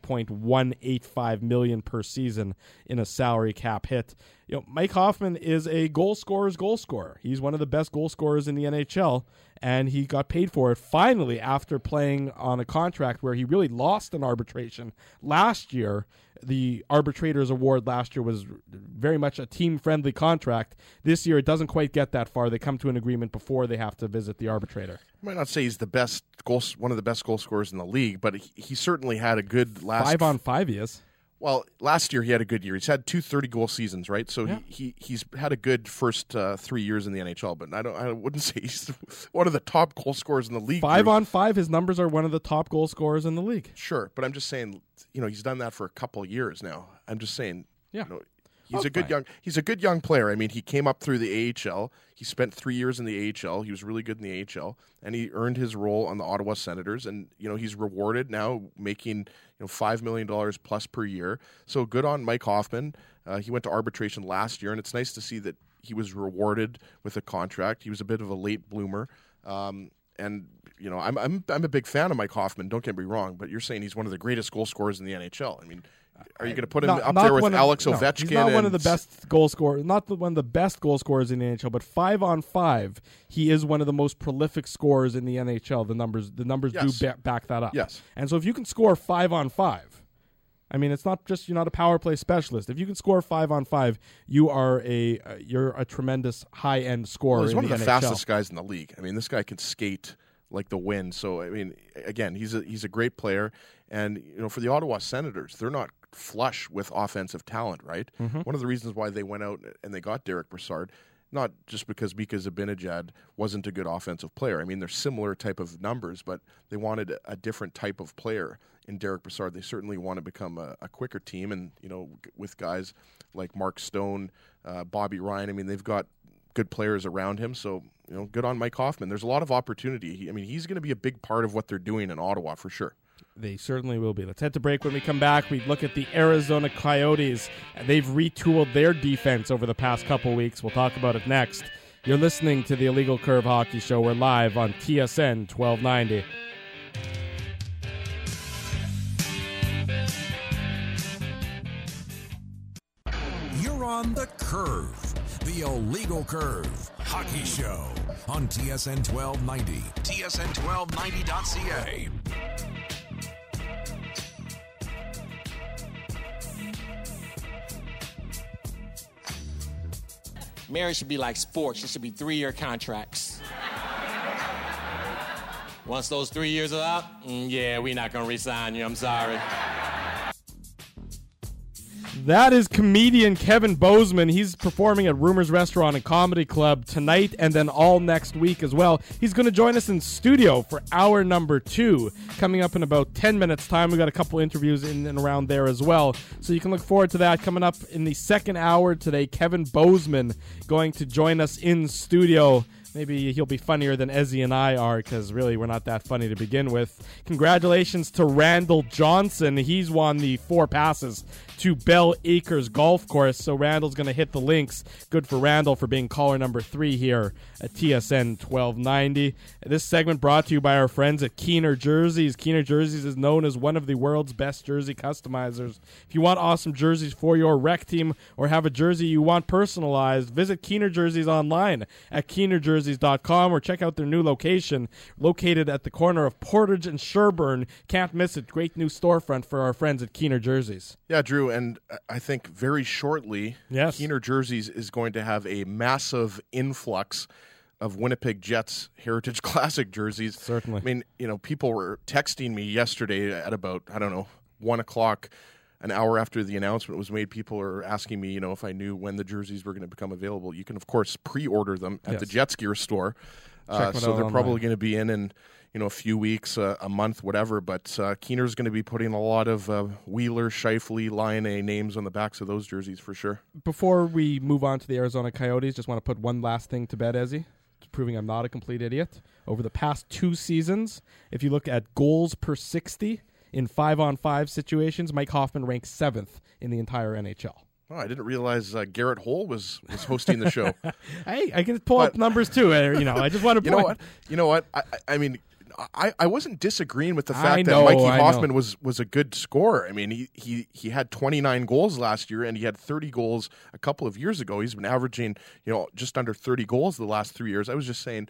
$5.185 million per season in a salary cap hit. Mike Hoffman is a goal scorer's goal scorer. He's one of the best goal scorers in the NHL, and he got paid for it finally after playing on a contract where he really lost an arbitration last year. The arbitrators award last year was very much a team-friendly contract. This year, it doesn't quite get that far. They come to an agreement before they have to visit the arbitrator. I might not say he's one of the best goal scorers in the league, but he certainly had a good last 5-on-5 he is. Well, last year he had a good year. He's had 2 30-goal seasons, right? So yeah. he's had a good first 3 years in the NHL, but I wouldn't say he's one of the top goal scorers in the league. 5-on-5, his numbers are one of the top goal scorers in the league. Sure, but I'm just saying, he's done that for a couple of years now. I'm just saying, yeah. He's a good young player. I mean, he came up through the AHL. He spent 3 years in the AHL. He was really good in the AHL, and he earned his role on the Ottawa Senators. And he's rewarded now, making $5 million plus per year. So good on Mike Hoffman. He went to arbitration last year, and it's nice to see that he was rewarded with a contract. He was a bit of a late bloomer, and I'm a big fan of Mike Hoffman. Don't get me wrong, but you're saying he's one of the greatest goal scorers in the NHL. I mean. Are you going to put him up there with Alex Ovechkin? He's not one of the best goal scorers, not one of the best goal scorers in the NHL, but 5-on-5, he is one of the most prolific scorers in the NHL. The numbers yes. do back that up. Yes. And so if you can score 5-on-5, I mean, it's not just you're not a power play specialist. If you can score 5-on-5, you're a tremendous high end scorer. Well, he's one of the NHL. fastest guys in the league. I mean, this guy can skate like the wind. So I mean, again, he's a great player. And for the Ottawa Senators, they're not flush with offensive talent, right? Mm-hmm. One of the reasons why they went out and they got Derek Brassard, not just because Mika Zibanejad wasn't a good offensive player. I mean, they're similar type of numbers, but they wanted a different type of player in Derek Brassard. They certainly want to become a quicker team, and with guys like Mark Stone, Bobby Ryan. I mean, they've got good players around him. So good on Mike Hoffman. There's a lot of opportunity. He's going to be a big part of what they're doing in Ottawa for sure. They certainly will be. Let's head to break. When we come back, we look at the Arizona Coyotes. They've retooled their defense over the past couple weeks. We'll talk about it next. You're listening to the Illegal Curve Hockey Show. We're live on TSN 1290. You're on the Curve, the Illegal Curve Hockey Show on TSN 1290, TSN1290.ca. Marriage should be like sports. It should be 3-year contracts. Once those 3 years are up, we're not going to re-sign you. I'm sorry. That is comedian Kevin Bozeman. He's performing at Rumors Restaurant and Comedy Club tonight and then all next week as well. He's going to join us in studio for hour number 2. Coming up in about 10 minutes' time. We've got a couple interviews in and around there as well. So you can look forward to that. Coming up in the second hour today, Kevin Bozeman going to join us in studio Maybe he'll be funnier than Ezzy and I are, because really we're not that funny to begin with. Congratulations to Randall Johnson. He's won the 4 passes to Bell Acres Golf Course, so Randall's going to hit the links. Good for Randall for being caller number 3 here at TSN 1290. This segment brought to you by our friends at Keener Jerseys. Keener Jerseys is known as one of the world's best jersey customizers. If you want awesome jerseys for your rec team or have a jersey you want personalized, visit Keener Jerseys online at KeenerJerseys.com or check out their new location located at the corner of Portage and Sherburne. Can't miss it. Great new storefront for our friends at Keener Jerseys. Yeah, Drew, and I think very shortly, yes, Keener Jerseys is going to have a massive influx of Winnipeg Jets Heritage Classic jerseys. Certainly. I mean, people were texting me yesterday at about, 1 o'clock, an hour after the announcement was made. People are asking me, if I knew when the jerseys were going to become available. You can, of course, pre-order them at the Jets Gear store. So they're probably going to be in a few weeks, a month, whatever. But Keener's going to be putting a lot of Wheeler, Scheifele, Lion A names on the backs of those jerseys for sure. Before we move on to the Arizona Coyotes, just want to put one last thing to bed, Ezzy, proving I'm not a complete idiot. Over the past 2 seasons, if you look at goals per 60 in 5-on-5 situations, Mike Hoffman ranks 7th in the entire NHL. Oh, I didn't realize Garrett Hole was hosting the show. Hey, I can pull up numbers too. I just want to point. You know what? I mean, I wasn't disagreeing with the fact that Mikey Hoffman was a good scorer. I mean, he had 29 goals last year, and he had 30 goals a couple of years ago. He's been averaging, just under 30 goals the last 3 years. I was just saying,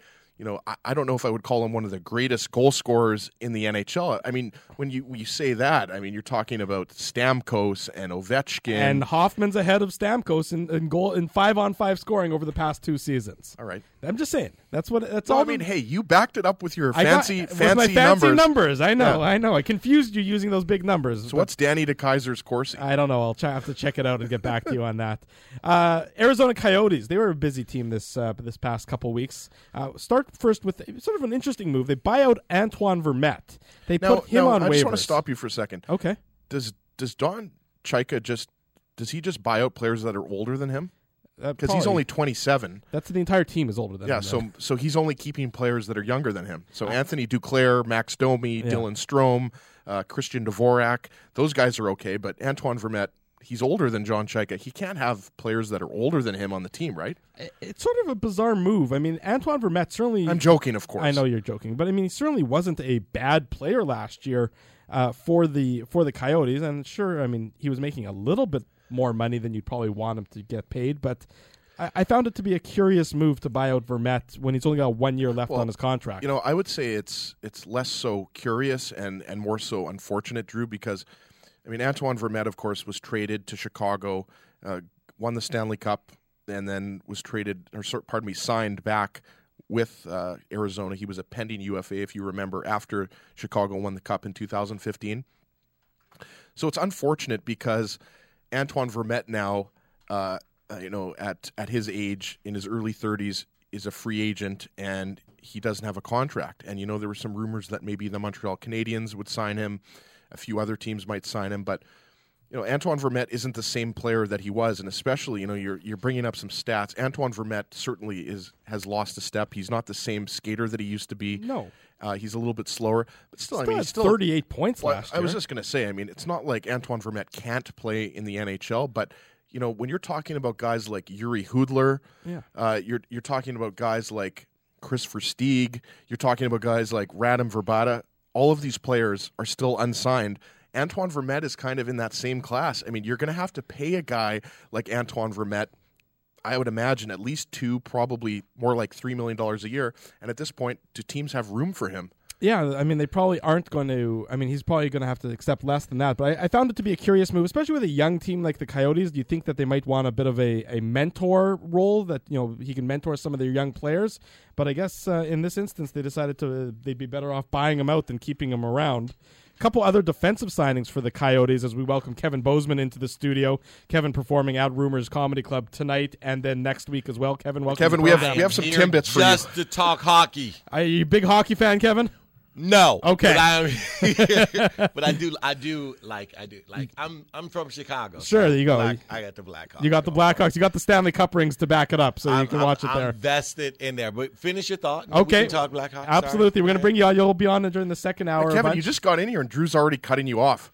I don't know if I would call him one of the greatest goal scorers in the NHL. I mean, when you say that, I mean, you're talking about Stamkos and Ovechkin. And Hoffman's ahead of Stamkos in goal in 5-on-5 scoring over the past 2 seasons. All right. I'm just saying. That's all. I mean, hey, you backed it up with your fancy numbers. I know. I confused you using those big numbers. So what's Danny DeKeyser's Corsi? I don't know. I'll have to check it out and get back to you on that. Arizona Coyotes, they were a busy team this past couple weeks. Start first with sort of an interesting move. They buy out Antoine Vermette. They put him on waivers. I just want to stop you for a second. Okay. Does Don Chayka does he just buy out players that are older than him? Because he's only 27. That's the entire team is older than him. Yeah, so he's only keeping players that are younger than him. So Anthony Duclair, Max Domi, Dylan Strome, Christian Dvorak, those guys are okay. But Antoine Vermette, he's older than John Chayka. He can't have players that are older than him on the team, right? It's sort of a bizarre move. I mean, Antoine Vermette certainly... I'm joking, of course. I know you're joking. But, I mean, he certainly wasn't a bad player last year for the Coyotes. And sure, I mean, he was making a little bit more money than you'd probably want him to get paid. But I found it to be a curious move to buy out Vermette when he's only got 1 year left on his contract. I would say it's less so curious and more so unfortunate, Drew, because... I mean, Antoine Vermette, of course, was traded to Chicago, won the Stanley Cup, and then was signed back with Arizona. He was a pending UFA, if you remember, after Chicago won the Cup in 2015. So it's unfortunate because Antoine Vermette now, at his age, in his early 30s, is a free agent, and he doesn't have a contract. And, there were some rumors that maybe the Montreal Canadiens would sign him. A few other teams might sign him, but Antoine Vermette isn't the same player that he was, and especially you're bringing up some stats. Antoine Vermette certainly has lost a step. He's not the same skater that he used to be. No, he's a little bit slower, but still, he still 38 points last year. I was just going to say, I mean, it's not like Antoine Vermette can't play in the NHL, but when you're talking about guys like Yuri Hudler, you're talking about guys like Chris Versteeg, you're talking about guys like Radim Verbata. All of these players are still unsigned. Antoine Vermette is kind of in that same class. I mean, you're going to have to pay a guy like Antoine Vermette, I would imagine, at least $2, probably more like $3 million a year. And at this point, do teams have room for him? Yeah, I mean, they probably aren't going to. I mean, he's probably going to have to accept less than that. But I found it to be a curious move, especially with a young team like the Coyotes. Do you think that they might want a bit of a mentor role, that he can mentor some of their young players? But I guess in this instance, they decided they'd be better off buying him out than keeping him around. A couple other defensive signings for the Coyotes as we welcome Kevin Bozeman into the studio. Kevin performing at Rumors Comedy Club tonight and then next week as well. Kevin, welcome. Kevin, we have some Timbits for you. Just to talk hockey. Are you a big hockey fan, Kevin? No. Okay. But I do like. I'm from Chicago. Sure, there you go. I got the Blackhawks. You got the Blackhawks. You got the Stanley Cup rings to back it up, so you can watch it there. I'm vested in there. But finish your thought. Okay. We can talk Blackhawks. Absolutely. We're going to bring you on. You'll be on during the second hour. Kevin, you just got in here, and Drew's already cutting you off.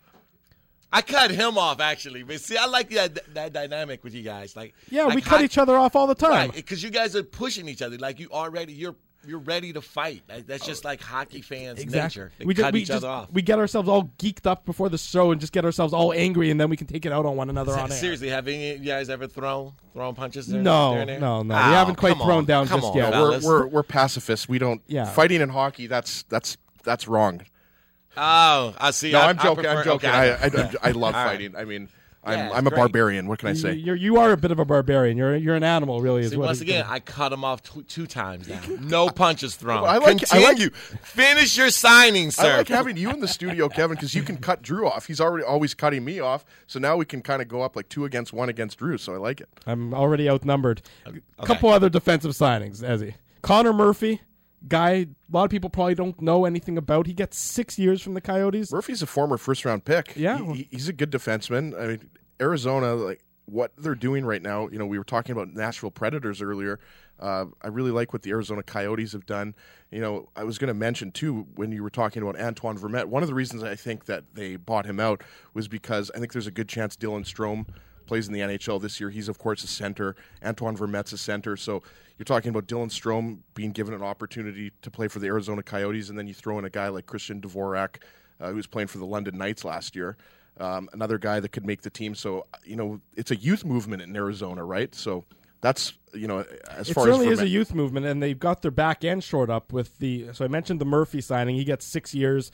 I cut him off, actually. But see, I like that dynamic with you guys. We cut each other off all the time. Right, because you guys are pushing each other. Like, you're ready to fight. That's just like hockey fans' nature. They cut each other off. We get ourselves all geeked up before the show and just get ourselves all angry, and then we can take it out on one another on air. Seriously, have any of you guys ever thrown punches there? No. Oh, We haven't quite thrown down just yet. We're pacifists. We don't. Yeah. Fighting in hockey, that's wrong. Oh, I see. No, I'm joking. I'm joking. Okay. I love fighting. I mean, I'm a barbarian. What can I say? You are a bit of a barbarian. You're an animal, really. Is see, what once again, I cut him off two times now. No punches thrown. I like you. Finish your signing, sir. I like having you in the studio, Kevin, because you can cut Drew off. He's always cutting me off. So now we can kind of go up like 2 against 1 against Drew. So I like it. I'm already outnumbered. A couple other defensive signings, Ezzy. Connor Murphy. Guy, a lot of people probably don't know anything about. He gets 6 years from the Coyotes. Murphy's a former first-round pick. Yeah, he's a good defenseman. I mean, Arizona, like what they're doing right now. You know, we were talking about Nashville Predators earlier. I really like what the Arizona Coyotes have done. You know, I was going to mention too when you were talking about Antoine Vermette. One of the reasons I think that they bought him out was because I think there's a good chance Dylan Strome plays in the NHL this year. He's, of course, a center. Antoine Vermette's a center. So you're talking about Dylan Strome being given an opportunity to play for the Arizona Coyotes, and then you throw in a guy like Christian Dvorak, who was playing for the London Knights last year. Another guy that could make the team. So, you know, it's a youth movement in Arizona, right? So that's, you know, as far as... It certainly is a youth movement, and they've got their back end shored up with the... So I mentioned the Murphy signing. He gets 6 years,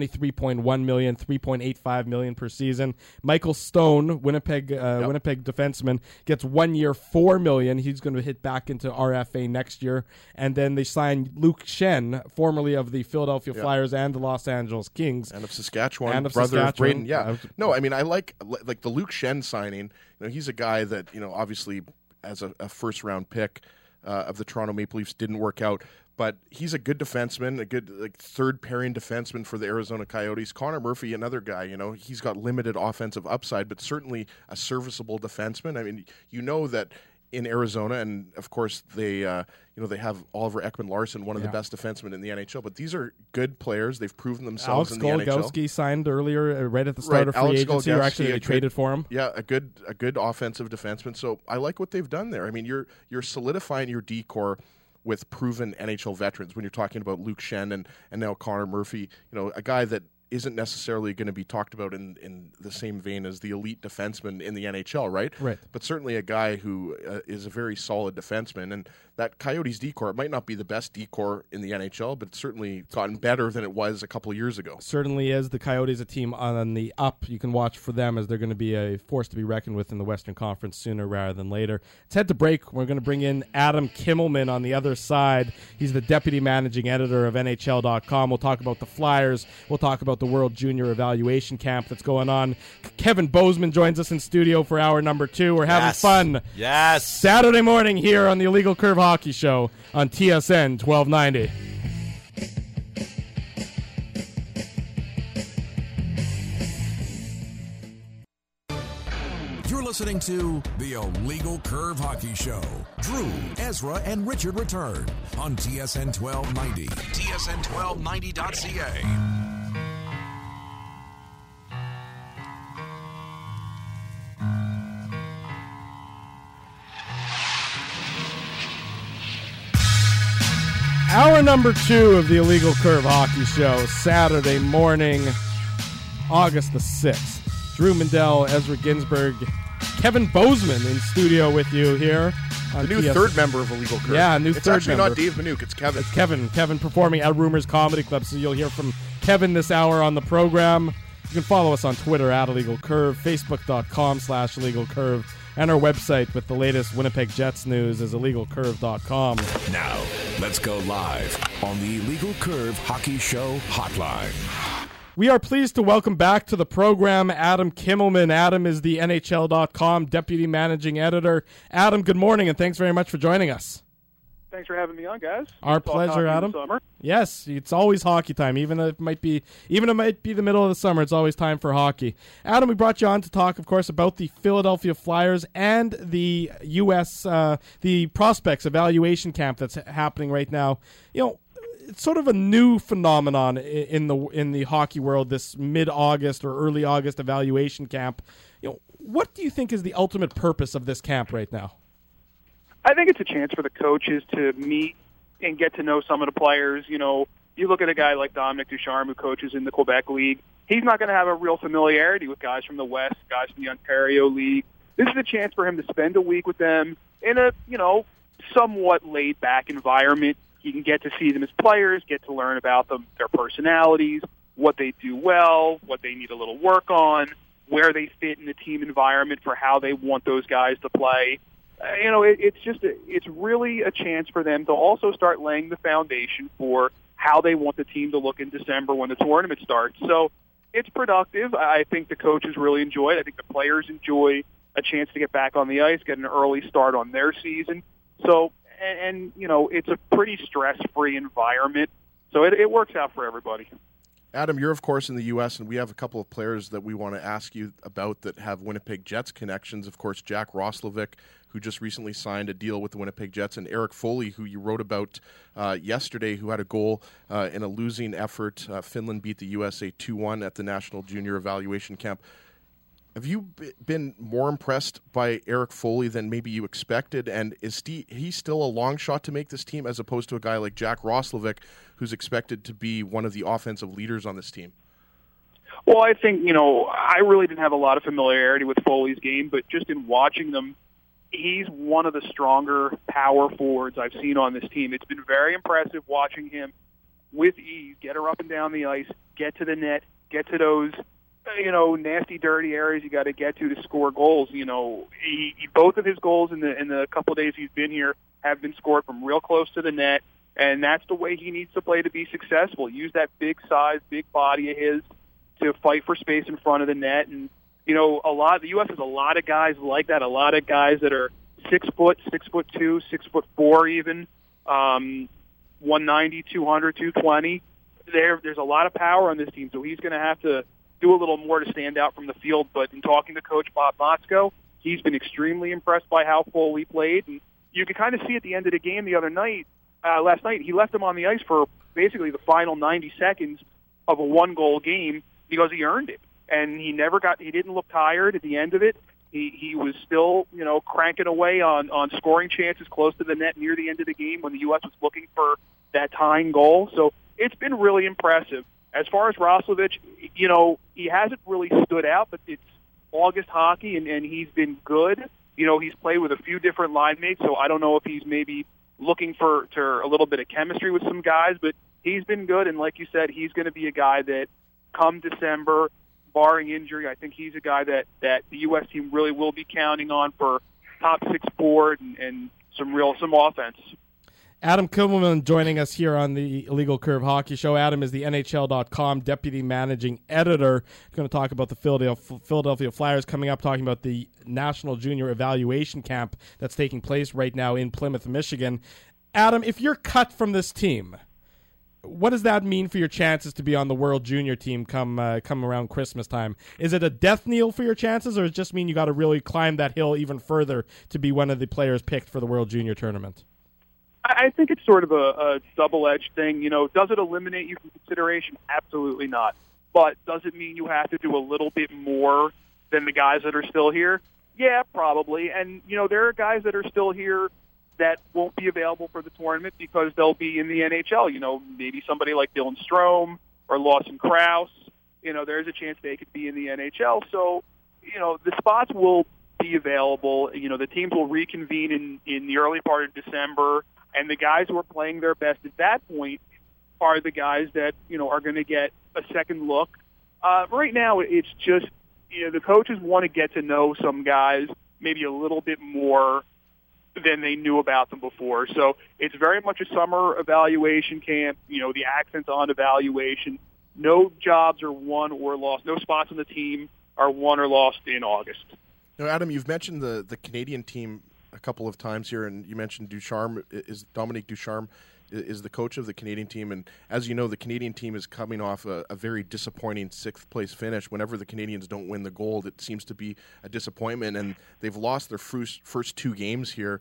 $23.1 million, $3.85 million per season. Michael Stone, Winnipeg defenseman, gets 1 year, $4 million. He's going to hit back into RFA next year. And then they signed Luke Shen, formerly of the Philadelphia Flyers and the Los Angeles Kings. And of Saskatchewan, brother of Braden. Yeah. No, I mean, I like the Luke Shen signing. You know, he's a guy that, you know, obviously... as a first-round pick of the Toronto Maple Leafs, didn't work out. But he's a good defenseman, a good third-pairing defenseman for the Arizona Coyotes. Connor Murphy, another guy, you know, he's got limited offensive upside, but certainly a serviceable defenseman. I mean, you know that in Arizona, and of course they have Oliver Ekman-Larsson, one of the best defensemen in the NHL. But these are good players; they've proven themselves in the NHL. Alex Goligoski signed earlier, right at the start of free agency. Or actually, they traded for him. Yeah, a good offensive defenseman. So I like what they've done there. I mean, you're solidifying your D-core with proven NHL veterans when you're talking about Luke Shen and now Connor Murphy. You know, a guy that isn't necessarily going to be talked about in the same vein as the elite defenseman in the NHL, right? Right. But certainly a guy who is a very solid defenseman. And that Coyotes D-core, it might not be the best D-core in the NHL, but it's certainly gotten better than it was a couple of years ago. Certainly is. The Coyotes a team on the up. You can watch for them as they're going to be a force to be reckoned with in the Western Conference sooner rather than later. Let's head to break. We're going to bring in Adam Kimmelman on the other side. He's the deputy managing editor of NHL.com. We'll talk about the Flyers. We'll talk about the World Junior Evaluation Camp that's going on. Kevin Bozeman joins us in studio for hour number 2. We're having fun. Yes. Saturday morning here on the Illegal Curve Hockey Show on TSN 1290. You're listening to the Illegal Curve Hockey Show. Drew, Ezra, and Richard return on TSN 1290. TSN1290.ca. Hour number 2 of the Illegal Curve Hockey Show, Saturday morning, August the 6th. Drew Mandel, Ezra Ginsburg, Kevin Bozeman in studio with you here. The new third member of Illegal Curve. Yeah, new it's third actually member. Not Dave Manouk, it's Kevin. It's Kevin. Kevin performing at Rumors Comedy Club, so you'll hear from Kevin this hour on the program. You can follow us on Twitter at Illegal Curve, Facebook.com/Illegal Curve, and our website with the latest Winnipeg Jets news is IllegalCurve.com. Now, let's go live on the Illegal Curve Hockey Show Hotline. We are pleased to welcome back to the program Adam Kimmelman. Adam is the NHL.com deputy managing editor. Adam, good morning, and thanks very much for joining us. Thanks for having me on, guys. Our pleasure, Adam. Yes, it's always hockey time. Even if it might be the middle of the summer, it's always time for hockey. Adam, we brought you on to talk, of course, about the Philadelphia Flyers and the U.S. The prospects evaluation camp that's happening right now. It's sort of a new phenomenon in the hockey world. This mid-August or early August evaluation camp. What do you think is the ultimate purpose of this camp right now? I think it's a chance for the coaches to meet and get to know some of the players. You look at a guy like Dominic Ducharme, who coaches in the Quebec League. He's not going to have a real familiarity with guys from the West, guys from the Ontario League. This is a chance for him to spend a week with them in a, somewhat laid-back environment. He can get to see them as players, get to learn about them, their personalities, what they do well, what they need a little work on, where they fit in the team environment for how they want those guys to play. It's really a chance for them to also start laying the foundation for how they want the team to look in December when the tournament starts. So it's productive. I think the coaches really enjoy it. I think the players enjoy a chance to get back on the ice, get an early start on their season. So, and it's a pretty stress-free environment. So it works out for everybody. Adam, you're, of course, in the U.S., and we have a couple of players that we want to ask you about that have Winnipeg Jets connections. Of course, Jack Roslovic, who just recently signed a deal with the Winnipeg Jets, and Eric Foley, who you wrote about yesterday, who had a goal in a losing effort. Finland beat the USA 2-1 at the National Junior Evaluation Camp. Have you been more impressed by Eric Foley than maybe you expected? And is he still a long shot to make this team as opposed to a guy like Jack Roslovic, who's expected to be one of the offensive leaders on this team? Well, I think, I really didn't have a lot of familiarity with Foley's game, but just in watching them, he's one of the stronger power forwards I've seen on this team. It's been very impressive watching him with ease get her up and down the ice, get to the net, get to those nasty, dirty areas you got to get to score goals. Both of his goals in the couple of days he's been here have been scored from real close to the net, and that's the way he needs to play to be successful. Use that big size, big body of his to fight for space in front of the net. And the U.S. has a lot of guys like that. A lot of guys that are 6 foot, 6'2", 6'4" even, 190, 200, 220. There's a lot of power on this team, so he's going to have to do a little more to stand out from the field. But in talking to Coach Bob Motzko, he's been extremely impressed by how Foley played. And you could kind of see at the end of the game the other night, last night, he left him on the ice for basically the final 90 seconds of a 1-goal game because he earned it. And he didn't look tired at the end of it. He was still, cranking away on scoring chances close to the net near the end of the game when the U.S. was looking for that tying goal. So it's been really impressive. As far as Roslovic, he hasn't really stood out, but it's August hockey, and he's been good. He's played with a few different line mates, so I don't know if he's maybe looking for a little bit of chemistry with some guys, but he's been good, and like you said, he's going to be a guy that come December, barring injury, I think he's a guy that the U.S. team really will be counting on for top 6 forward and some offense. Adam Kimmelman joining us here on the Illegal Curve Hockey Show. Adam is the NHL.com deputy managing editor. He's going to talk about the Philadelphia Flyers coming up, talking about the National Junior Evaluation Camp that's taking place right now in Plymouth, Michigan. Adam, if you're cut from this team, what does that mean for your chances to be on the World Junior team come around Christmas time? Is it a death knell for your chances, or does it just mean you got to really climb that hill even further to be one of the players picked for the World Junior tournament? I think it's sort of a double-edged thing. Does it eliminate you from consideration? Absolutely not. But does it mean you have to do a little bit more than the guys that are still here? Yeah, probably. And, there are guys that are still here that won't be available for the tournament because they'll be in the NHL. Maybe somebody like Dylan Strome or Lawson Krause. There's a chance they could be in the NHL. So, the spots will be available. The teams will reconvene in the early part of December. And the guys who are playing their best at that point are the guys that, are going to get a second look. Right now, it's just, the coaches want to get to know some guys maybe a little bit more than they knew about them before. So it's very much a summer evaluation camp, the accents on evaluation. No jobs are won or lost. No spots on the team are won or lost in August. Now, Adam, you've mentioned the Canadian team a couple of times here, and you mentioned Ducharme. Is Dominique Ducharme is the coach of the Canadian team, and as you know, the Canadian team is coming off a very disappointing 6th place finish. Whenever the Canadians don't win the gold, it seems to be a disappointment, and they've lost their first 2 games here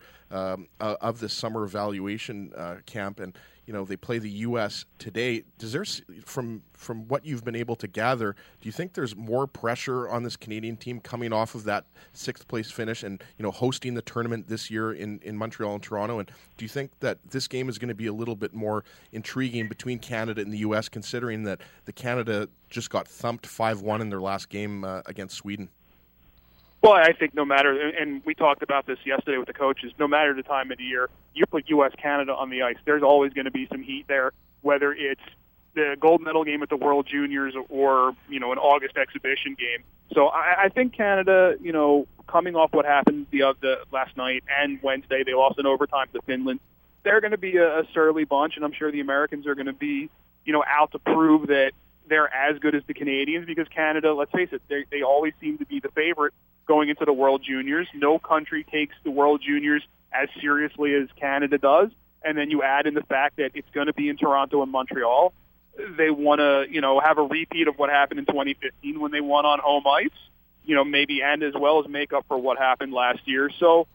of this summer evaluation camp, and they play the U.S. today. Does there, from what you've been able to gather, do you think there's more pressure on this Canadian team coming off of that 6th place finish and hosting the tournament this year in Montreal and Toronto? And do you think that this game is going to be a little bit more intriguing between Canada and the U.S., considering that the Canada just got thumped 5-1 in their last game against Sweden? Well, I think no matter, and we talked about this yesterday with the coaches, no matter the time of the year, you put U.S.-Canada on the ice, there's always going to be some heat there, whether it's the gold medal game at the World Juniors or, an August exhibition game. So I think Canada, coming off what happened the last night and Wednesday, they lost in overtime to Finland, they're going to be a surly bunch, and I'm sure the Americans are going to be, out to prove that they're as good as the Canadians, because Canada, let's face it, they always seem to be the favorite going into the World Juniors. No country takes the World Juniors as seriously as Canada does. And then you add in the fact that it's going to be in Toronto and Montreal. They want to, have a repeat of what happened in 2015 when they won on home ice, maybe, and as well as make up for what happened last year. So,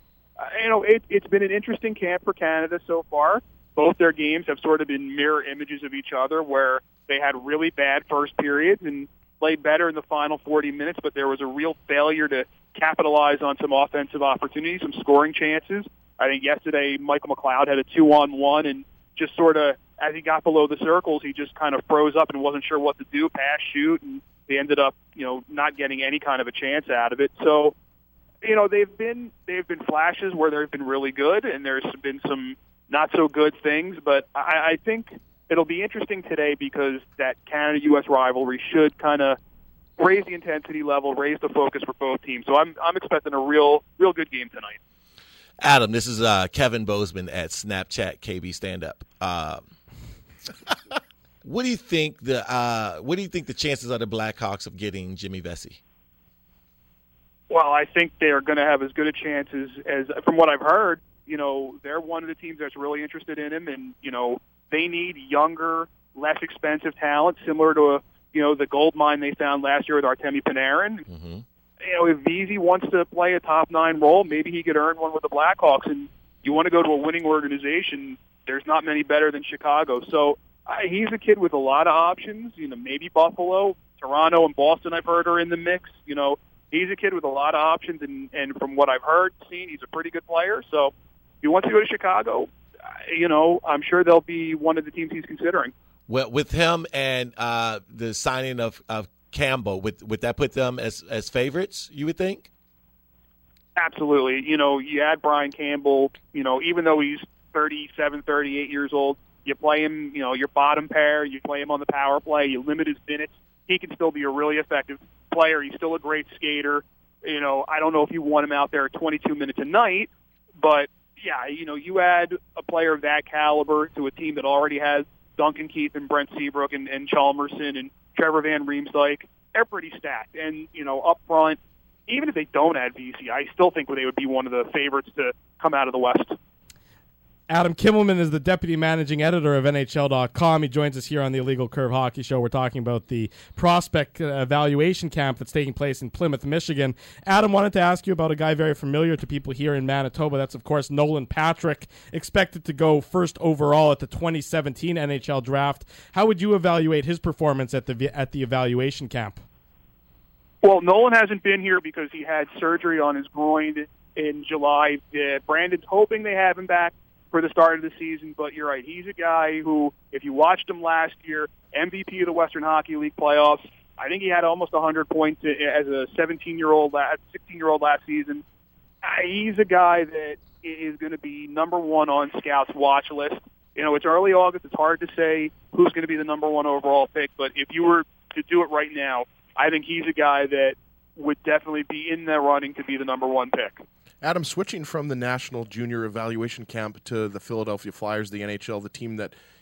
it's been an interesting camp for Canada so far. Both their games have sort of been mirror images of each other, where they had really bad first periods and played better in the final 40 minutes, but there was a real failure to capitalize on some offensive opportunities, some scoring chances. I think yesterday Michael McLeod had a 2-on-1 and just sort of, as he got below the circles, he just kind of froze up and wasn't sure what to do, pass, shoot, and they ended up, not getting any kind of a chance out of it. So, they've been flashes where they've been really good, and there's been some not so good things, but I think it'll be interesting today because that Canada-U.S. rivalry should kind of raise the intensity level, raise the focus for both teams. So I'm expecting a real good game tonight. Adam, this is Kevin Bozeman at Snapchat KB Stand Up. What do you think the chances are the Blackhawks of getting Jimmy Vesey? Well, I think they're going to have as good a chance as from what I've heard. They're one of the teams that's really interested in him, and they need younger, less expensive talent, similar to the gold mine they found last year with Artemi Panarin. Mm-hmm. If Vesey wants to play a top 9 role, maybe he could earn one with the Blackhawks. And you want to go to a winning organization, there's not many better than Chicago. So he's a kid with a lot of options. Maybe Buffalo, Toronto, and Boston, I've heard, are in the mix. He's a kid with a lot of options, and from what I've heard, he's a pretty good player. So if he wants to go to Chicago, I'm sure they'll be one of the teams he's considering. Well, with him and the signing of Campbell, would that put them as favorites, you would think? Absolutely. You add Brian Campbell, even though he's 37, 38 years old, you play him, your bottom pair, you play him on the power play, you limit his minutes, he can still be a really effective player. He's still a great skater. I don't know if you want him out there 22 minutes a night, but yeah, you add a player of that caliber to a team that already has Duncan Keith and Brent Seabrook and Chalmerson and Trevor Van Riemsdyk. They're pretty stacked. And, up front, even if they don't add VC, I still think they would be one of the favorites to come out of the West. Adam Kimmelman is the deputy managing editor of NHL.com. He joins us here on the Illegal Curve Hockey Show. We're talking about the prospect evaluation camp that's taking place in Plymouth, Michigan. Adam, wanted to ask you about a guy very familiar to people here in Manitoba. That's, of course, Nolan Patrick, expected to go first overall at the 2017 NHL draft. How would you evaluate his performance at the evaluation camp? Well, Nolan hasn't been here because he had surgery on his groin in July. Brandon's hoping they have him back for the start of the season, but you're right. He's a guy who, if you watched him last year, MVP of the Western Hockey League playoffs, I think he had almost 100 points as a 16-year-old last season. He's a guy that is going to be number one on Scout's watch list. It's early August. It's hard to say who's going to be the number one overall pick, but if you were to do it right now, I think he's a guy that would definitely be in the running to be the number one pick. Adam, switching from the National Junior Evaluation Camp to the Philadelphia Flyers, the NHL, the team that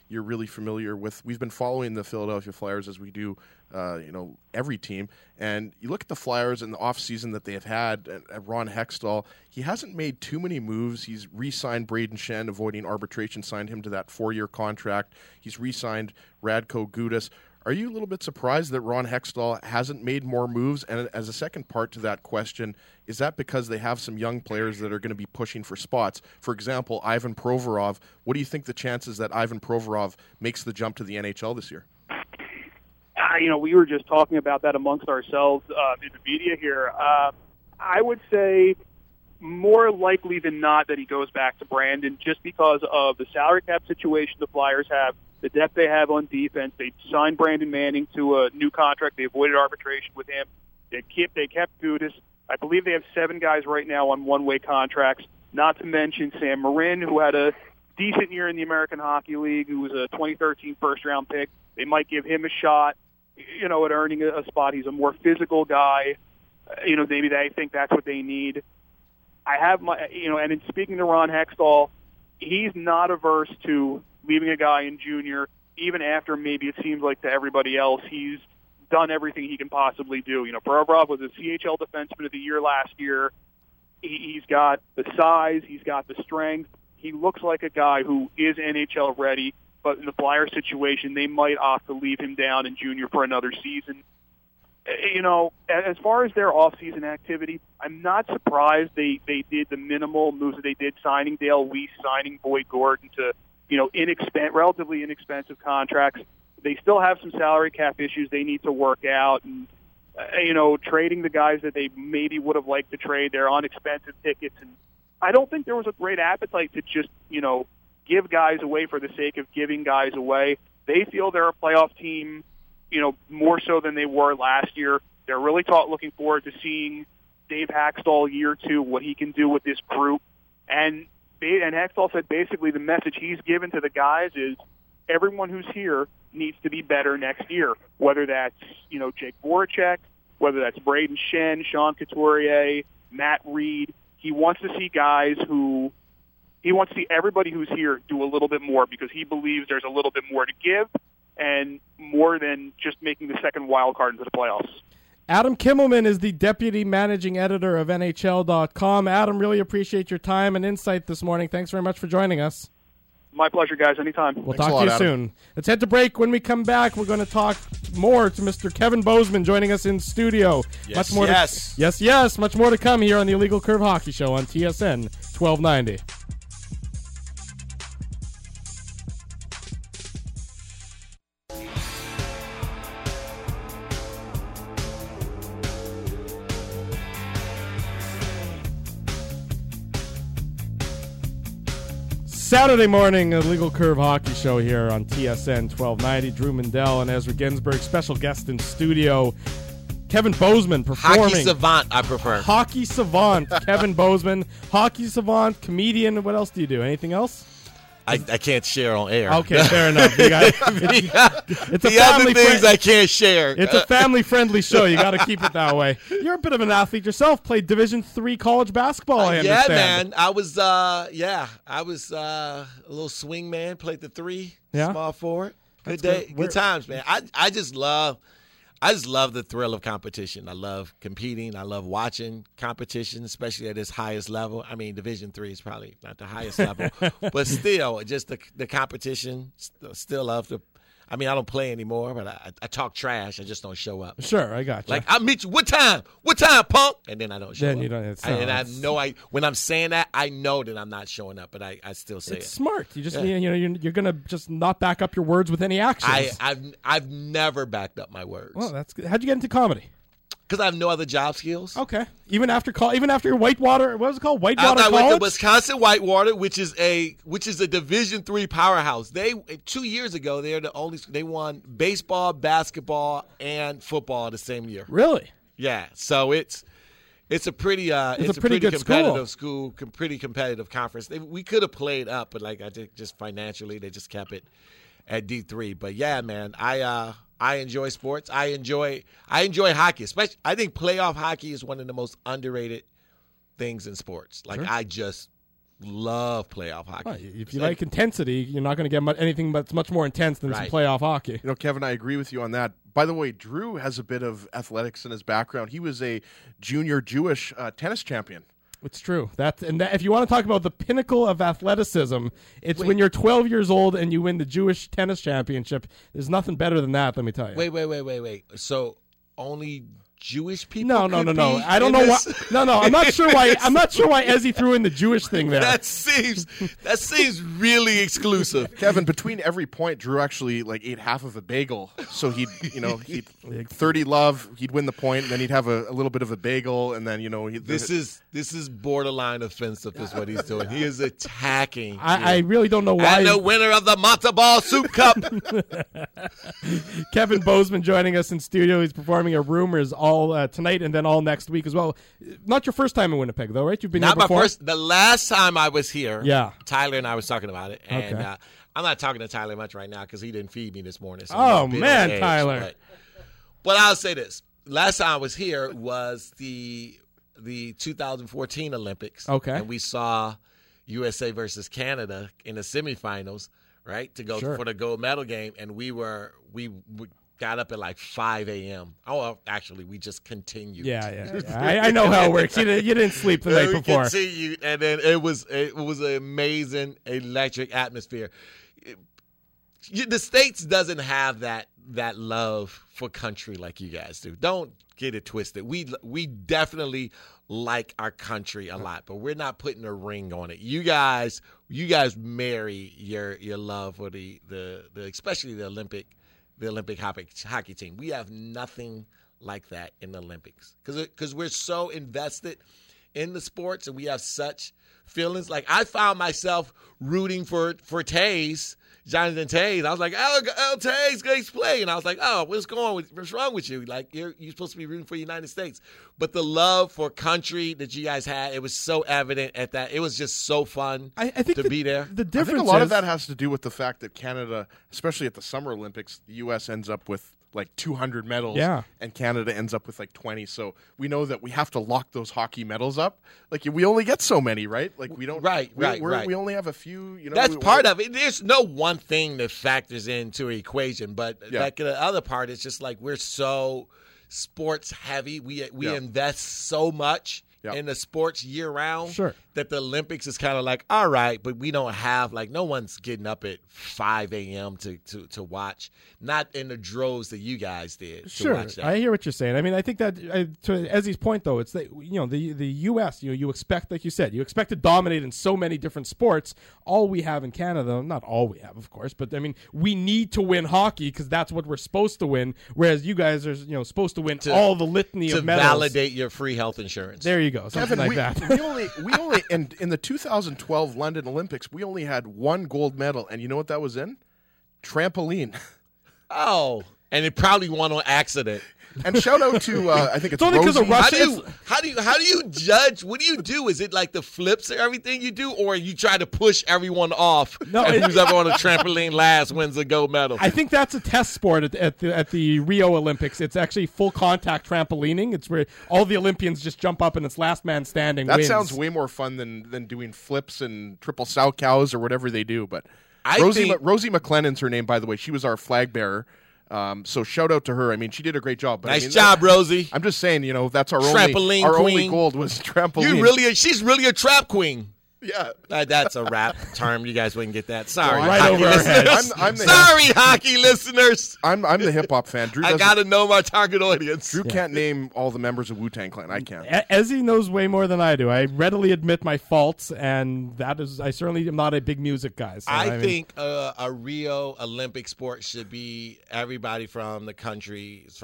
you're really familiar with. We've been following the Philadelphia Flyers as we do, every team. And you look at the Flyers in the offseason that they have had. Ron Hextall, he hasn't made too many moves. He's re-signed Braden Shen, avoiding arbitration, signed him to that 4-year contract. He's re-signed Radko Gudas. Are you a little bit surprised that Ron Hextall hasn't made more moves? And as a second part to that question, is that because they have some young players that are going to be pushing for spots? For example, Ivan Provorov. What do you think the chances that Ivan Provorov makes the jump to the NHL this year? We were just talking about that amongst ourselves in the media here. I would say more likely than not that he goes back to Brandon just because of the salary cap situation the Flyers have, the depth they have on defense. They signed Brandon Manning to a new contract. They avoided arbitration with him. They kept Gudas. I believe they have 7 guys right now on one-way contracts, not to mention Sam Marin, who had a decent year in the American Hockey League, who was a 2013 first-round pick. They might give him a shot, at earning a spot. He's a more physical guy. Maybe they think that's what they need. I have and in speaking to Ron Hextall, he's not averse to leaving a guy in junior, even after maybe it seems like to everybody else he's done everything he can possibly do. Provorov was a CHL Defenseman of the Year last year. He's got the size. He's got the strength. He looks like a guy who is NHL ready, but in the Flyers situation, they might opt to leave him down in junior for another season. As far as their off-season activity, I'm not surprised they did the minimal moves that they did, signing Dale Weiss, signing Boyd Gordon to relatively inexpensive contracts. They still have some salary cap issues they need to work out, and trading the guys that they maybe would have liked to trade. They're on expensive tickets, and I don't think there was a great appetite to just give guys away for the sake of giving guys away. They feel they're a playoff team, more so than they were last year. They're really looking forward to seeing Dave Haxtell year 2, what he can do with this group, and Hextall said basically the message he's given to the guys is everyone who's here needs to be better next year, whether that's, Jake Voracek, whether that's Braden Shen, Sean Couturier, Matt Reed. He wants to see everybody who's here do a little bit more because he believes there's a little bit more to give and more than just making the second wild card into the playoffs. Adam Kimmelman is the deputy managing editor of NHL.com. Adam, really appreciate your time and insight this morning. Thanks very much for joining us. My pleasure, guys. Anytime. We'll talk to you soon. Let's head to break. When we come back, we're going to talk more to Mr. Kevin Bozeman joining us in studio. Much more to come here on the Illegal Curve Hockey Show on TSN 1290. Saturday morning, Illegal Curve Hockey Show here on TSN 1290. Drew Mindell and Ezra Ginsburg, special guest in studio. Kevin Bozeman performing. Hockey savant, I prefer. Hockey savant, Kevin Bozeman. Hockey savant, comedian. What else do you do? Anything else? I can't share on air. Okay, fair enough. It's a the other things I can't share. It's a family-friendly show. You got to keep it that way. You're a bit of an athlete yourself. Played Division III college basketball, I understand. Yeah, man. I was a little swing man. Played the 3, small forward. Good day, good times, man. I just love the thrill of competition. I love competing. I love watching competition, especially at its highest level. I mean, Division III is probably not the highest level, but still, just the competition. Still love to. I mean, I don't play anymore, but I talk trash. I just don't show up. Sure, I got you. Like, I'll meet you. What time, punk? And then I don't show up. Then you don't. And I know when I'm saying that, I know that I'm not showing up, but I still say it's smart. You just you're gonna just not back up your words with any actions. I've never backed up my words. Well, that's good. How'd you get into comedy? Because I have no other job skills. Okay. Even after your Whitewater, what was it called? Whitewater College? I went to Wisconsin Whitewater, which is a Division III powerhouse. 2 years ago, they won baseball, basketball, and football the same year. Really? Yeah. So it's a pretty good competitive school, pretty competitive conference. We could have played up, but I think just financially they just kept it at D3. But yeah, man, I enjoy sports. I enjoy hockey, especially. I think playoff hockey is one of the most underrated things in sports. Sure. I just love playoff hockey. Well, if you like intensity, you're not going to get anything that's much more intense than some playoff hockey. You know, Kevin, I agree with you on that. By the way, Drew has a bit of athletics in his background. He was a junior Jewish tennis champion. It's true. If you want to talk about the pinnacle of athleticism, it's when you're 12 years old and you win the Jewish tennis championship. There's nothing better than that, let me tell you. Wait. So only Jewish people? No. I don't know why. No. I'm not sure why. I'm not sure why Ezzy threw in the Jewish thing there. That seems really exclusive. Kevin, between every point, Drew actually ate half of a bagel. So he'd 30 love. He'd win the point, and then he'd have a little bit of a bagel, and then this is borderline offensive. Is what he's doing. He is attacking. I really don't know why. And the winner of the Matzo Ball Soup Cup. Kevin Bozeman joining us in studio. He's performing a Rumors all tonight and then all next week as well. Not your first time in Winnipeg, though, right? You've been not here before? My first. The last time I was here, yeah. Tyler and I was talking about it, and I'm not talking to Tyler much right now because he didn't feed me this morning. So man, Tyler! But I'll say this: last time I was here was the 2014 Olympics. Okay, and we saw USA versus Canada in the semifinals, right? To go for the gold medal game, and we got up at 5 a.m. Oh, well, actually, we just continued. Yeah. I know how it works. You didn't sleep the night before. We continued, and then it was an amazing, electric atmosphere. The States doesn't have that love for country like you guys do. Don't get it twisted. We definitely like our country a lot, but we're not putting a ring on it. You guys marry your love for the especially the Olympic hockey team. We have nothing like that in the Olympics because we're so invested in the sports and we have such feelings. Like I found myself rooting for Toews, Jonathan Toews. I was like, oh, Toews, great play. And I was like, oh, what's wrong with you? Like you're supposed to be rooting for the United States. But the love for country that you guys had, it was so evident at that. It was just so fun I think to be there. The difference I think a lot of that has to do with the fact that Canada, especially at the Summer Olympics, the U.S. ends up with 200 medals, and Canada ends up with 20. So we know that we have to lock those hockey medals up. We only get so many, right? We don't. Right. We only have a few. That's part of it. There's no one thing that factors into an equation, but the other part is just we're so sports heavy. We invest so much in the sports year round that the Olympics is kind of all right, but we don't have no one's getting up at 5 a.m. to watch. Not in the droves that you guys did. Sure, to watch that. I hear what you're saying. I mean, I think that to Ezzy's point though, it's that the U.S. You expect, like you said, you expect to dominate in so many different sports. All we have in Canada, not all we have, of course, but I mean, we need to win hockey because that's what we're supposed to win. Whereas you guys are supposed to win all the litany of medals to validate your free health insurance. There you go, something Kevin, that. we only and in the 2012 London Olympics, we only had one gold medal, and you know what that was in? Trampoline. Oh, and it probably won on accident. And shout out to I think it's only because of Russia. How do you judge? What do you do? Is it the flips or everything you do, or you try to push everyone off? No, and who's ever on a trampoline last wins a gold medal. I think that's a test sport at the Rio Olympics. It's actually full contact trampolining. It's where all the Olympians just jump up and it's last man standing. That wins. sounds way more fun than doing flips and triple sow cows or whatever they do. But Rosie McLennan's her name, by the way. She was our flag bearer. So shout out to her. I mean, she did a great job. But nice job, Rosie. I'm just saying, that's our trampoline only gold was trampoline. She's really a trap queen. Yeah, that's a rap term. You guys wouldn't get that. Sorry, right over our heads. Sorry, hockey listeners. I'm the hip hop fan. Drew, I gotta know my target audience. Drew can't name all the members of Wu-Tang Clan. I can. Ezzy knows way more than I do. I readily admit my faults, and I certainly am not a big music guy. So, I think a Rio Olympic sport should be everybody from the countries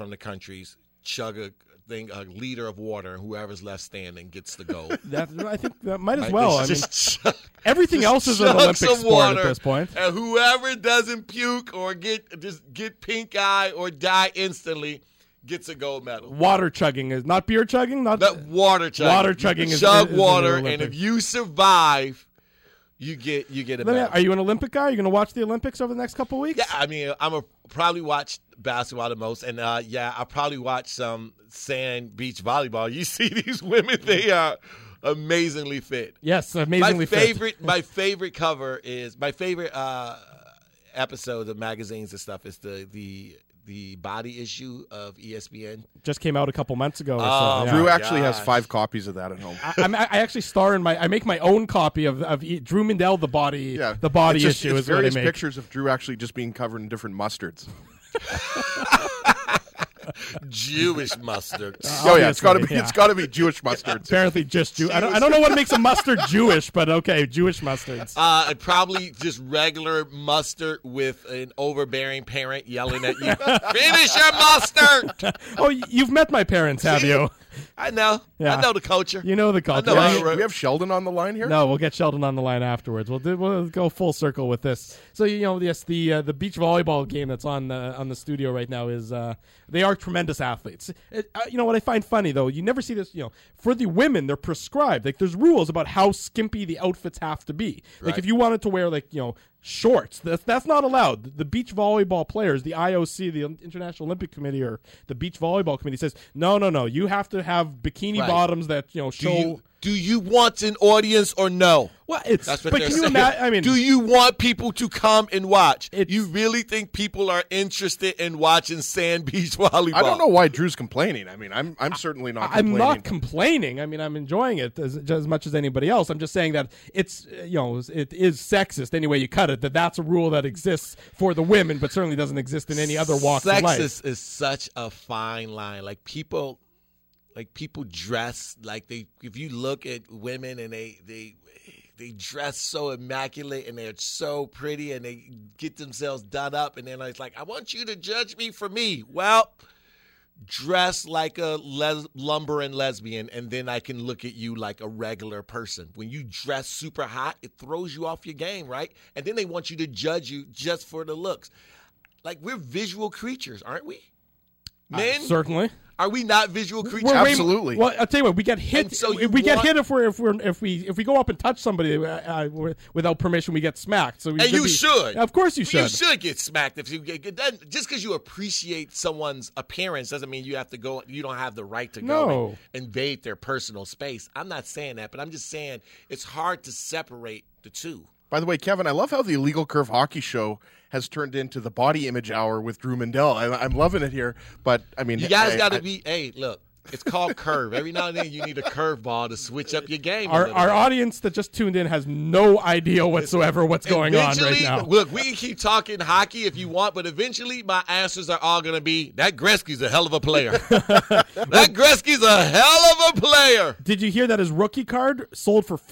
chug a liter of water, and whoever's left standing gets the gold. I think that might as well. I mean, everything else is an Olympic sport at this point. And whoever doesn't puke or get pink eye or die instantly gets a gold medal. Water chugging is not beer chugging. Not water chugging. Water chugging is chug water, and if you survive, you get a medal. Are you an Olympic guy? Are you going to watch the Olympics over the next couple of weeks? Yeah, I mean, I'm probably watch basketball the most, and I'll probably watch some sand beach volleyball. You see these women, they are Amazingly fit. Yes, amazingly fit. My favorite cover is my favorite episode of magazines and stuff is the body issue of ESPN. Just came out a couple months ago. So. Drew actually has 5 copies of that at home. I actually star in I make my own copy of Drew Mindell, the body issue. It's various pictures of Drew actually just being covered in different mustards. Jewish mustard. It's got to be. It's got to be Jewish mustards. Apparently, just Jew. I don't know what makes a mustard Jewish, but okay, Jewish mustards. Probably just regular mustard with an overbearing parent yelling at you. Finish your mustard. Oh, you've met my parents, have you? I know. Yeah. I know the culture. You know the culture. Do we have Sheldon on the line here? No, we'll get Sheldon on the line afterwards. We'll go full circle with this. So yes, the beach volleyball game that's on the studio right now is they are tremendous athletes. What I find funny though, you never see this. For the women, they're prescribed. Like there's rules about how skimpy the outfits have to be. Like if you wanted to wear shorts, that's not allowed. The beach volleyball players, the IOC, the International Olympic Committee, or the beach volleyball committee says no, you have to have bikini bottoms that show. Do you want an audience or no? Well, that's what they're saying. Do you want people to come and watch? You really think people are interested in watching sand beach volleyball? I don't know why Drew's complaining. I mean, I'm certainly not complaining. I'm not complaining. I mean, I'm enjoying it as much as anybody else. I'm just saying that it's it is sexist any way you cut it. That's a rule that exists for the women, but certainly doesn't exist in any other walks of life. Sexist is such a fine line. People dress like if you look at women and they dress so immaculate and they're so pretty and they get themselves done up and then it's like, I want you to judge me for me. Well, dress like a lumbering lesbian and then I can look at you like a regular person. When you dress super hot, it throws you off your game, right? And then they want you to judge you just for the looks. Like, we're visual creatures, aren't we? Men? Certainly. Are we not visual creatures? Absolutely. Well, I'll tell you what. We get hit. Get hit if we go up and touch somebody without permission. We get smacked. So you should. Of course, you should. You should get smacked if you get done. Just because you appreciate someone's appearance doesn't mean you have to go. You don't have the right to go and invade their personal space. I'm not saying that, but I'm just saying it's hard to separate the two. By the way, Kevin, I love how the Illegal Curve Hockey Show has turned into the Body Image Hour with Drew Mindell. I'm loving it here, but I mean, you guys got to be. Hey, look. It's called curve. Every now and then you need a curveball to switch up your game. Our audience that just tuned in has no idea whatsoever what's going on right now. Look, we can keep talking hockey if you want, but eventually my answers are all going to be, that Gretzky's a hell of a player. That Gretzky's a hell of a player. Did you hear that his rookie card sold for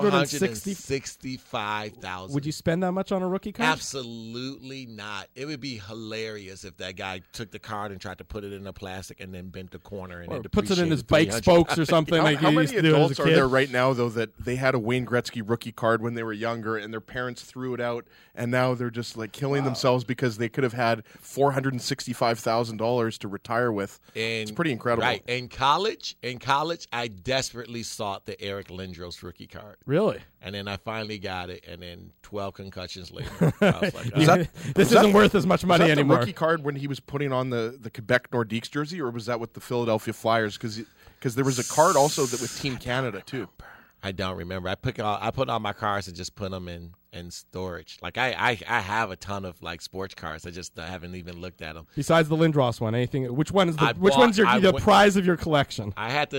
$465,000? Would you spend that much on a rookie card? Absolutely not. It would be hilarious if that guy took the card and tried to put it in a plastic and then bent the corner and puts it in his bike spokes or something. How many adults are there right now, though, that they had a Wayne Gretzky rookie card when they were younger and their parents threw it out, and now they're just like killing themselves because they could have had $465,000 to retire with? It's pretty incredible. Right. In college, I desperately sought the Eric Lindros rookie card. Really? And then I finally got it, and then 12 concussions later, I was like, this isn't worth as much money anymore. Was that the rookie card when he was putting on the Quebec Nordiques jersey, or was that with the Philadelphia Flyers? Because there was a card also that with Team Canada too. I don't remember. I put all my cards and just put them in storage. Like I have a ton of like sports cards. I haven't even looked at them. Besides the Lindros one, anything? Which one's the prize of your collection?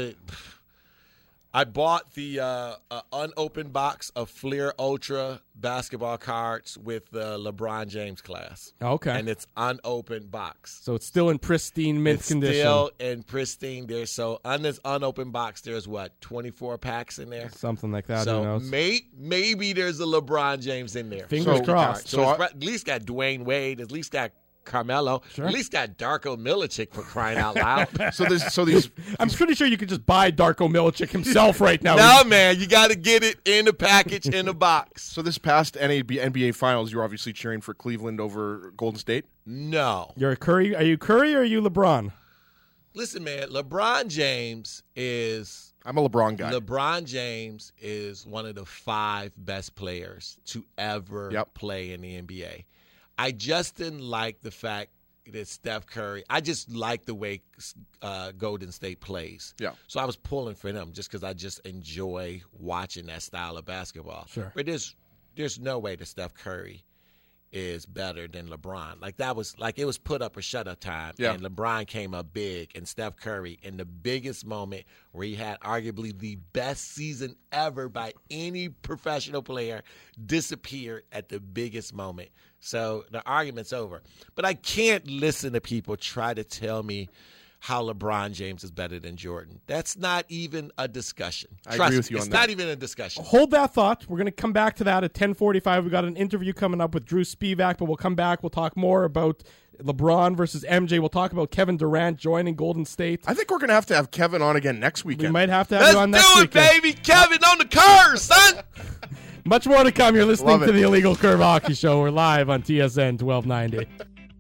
I bought the unopened box of Fleer Ultra basketball cards with the LeBron James class. Okay. And it's unopened box. So it's still in pristine mint condition. Still in pristine. So on this unopened box, there's 24 packs in there? Something like that. So who knows? maybe there's a LeBron James in there. Fingers crossed. So it's at least got Dwayne Wade, at least got Carmelo, sure. At least got Darko Milicic, for crying out loud. So these. I'm pretty sure you could just buy Darko Milicic himself right now. No, man, you got to get it in the package, in the box. So this past NBA Finals, you're obviously cheering for Cleveland over Golden State? No. You're a Curry? Are you Curry or are you LeBron? Listen, man, LeBron James is... I'm a LeBron guy. LeBron James is one of the 5 best players to ever play in the NBA. I just didn't like the fact that Steph Curry. I just like the way Golden State plays. Yeah. So I was pulling for them just because I just enjoy watching that style of basketball. Sure. But there's no way that Steph Curry is better than LeBron. Like that was like it was put up or shut up time. Yeah. And LeBron came up big, and Steph Curry in the biggest moment where he had arguably the best season ever by any professional player disappeared at the biggest moment. So the argument's over. But I can't listen to people try to tell me how LeBron James is better than Jordan. That's not even a discussion. I agree with you on that. It's not even a discussion. Hold that thought. We're going to come back to that at 10:45. We've got an interview coming up with Drew Spivak, but we'll come back. We'll talk more about LeBron versus MJ. We'll talk about Kevin Durant joining Golden State. I think we're going to have Kevin on again next weekend. We might have to have you on next weekend. Let's do it, baby. Kevin on the curve, son. Much more to come. You're listening to the Illegal Curve Hockey Show. We're live on TSN 1290.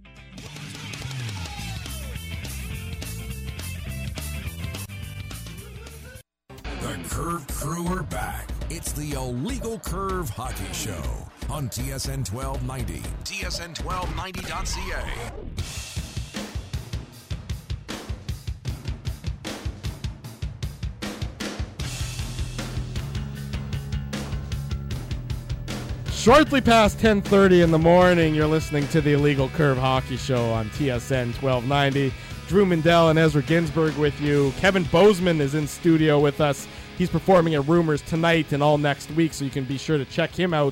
The Curve Crew are back. It's the Illegal Curve Hockey Show on TSN 1290. TSN1290.ca. Shortly past 10:30 in the morning, you're listening to the Illegal Curve Hockey Show on TSN 1290. Drew Mindell and Ezra Ginsburg with you. Kevin Bozeman is in studio with us. He's performing at Rumors tonight and all next week, so you can be sure to check him out,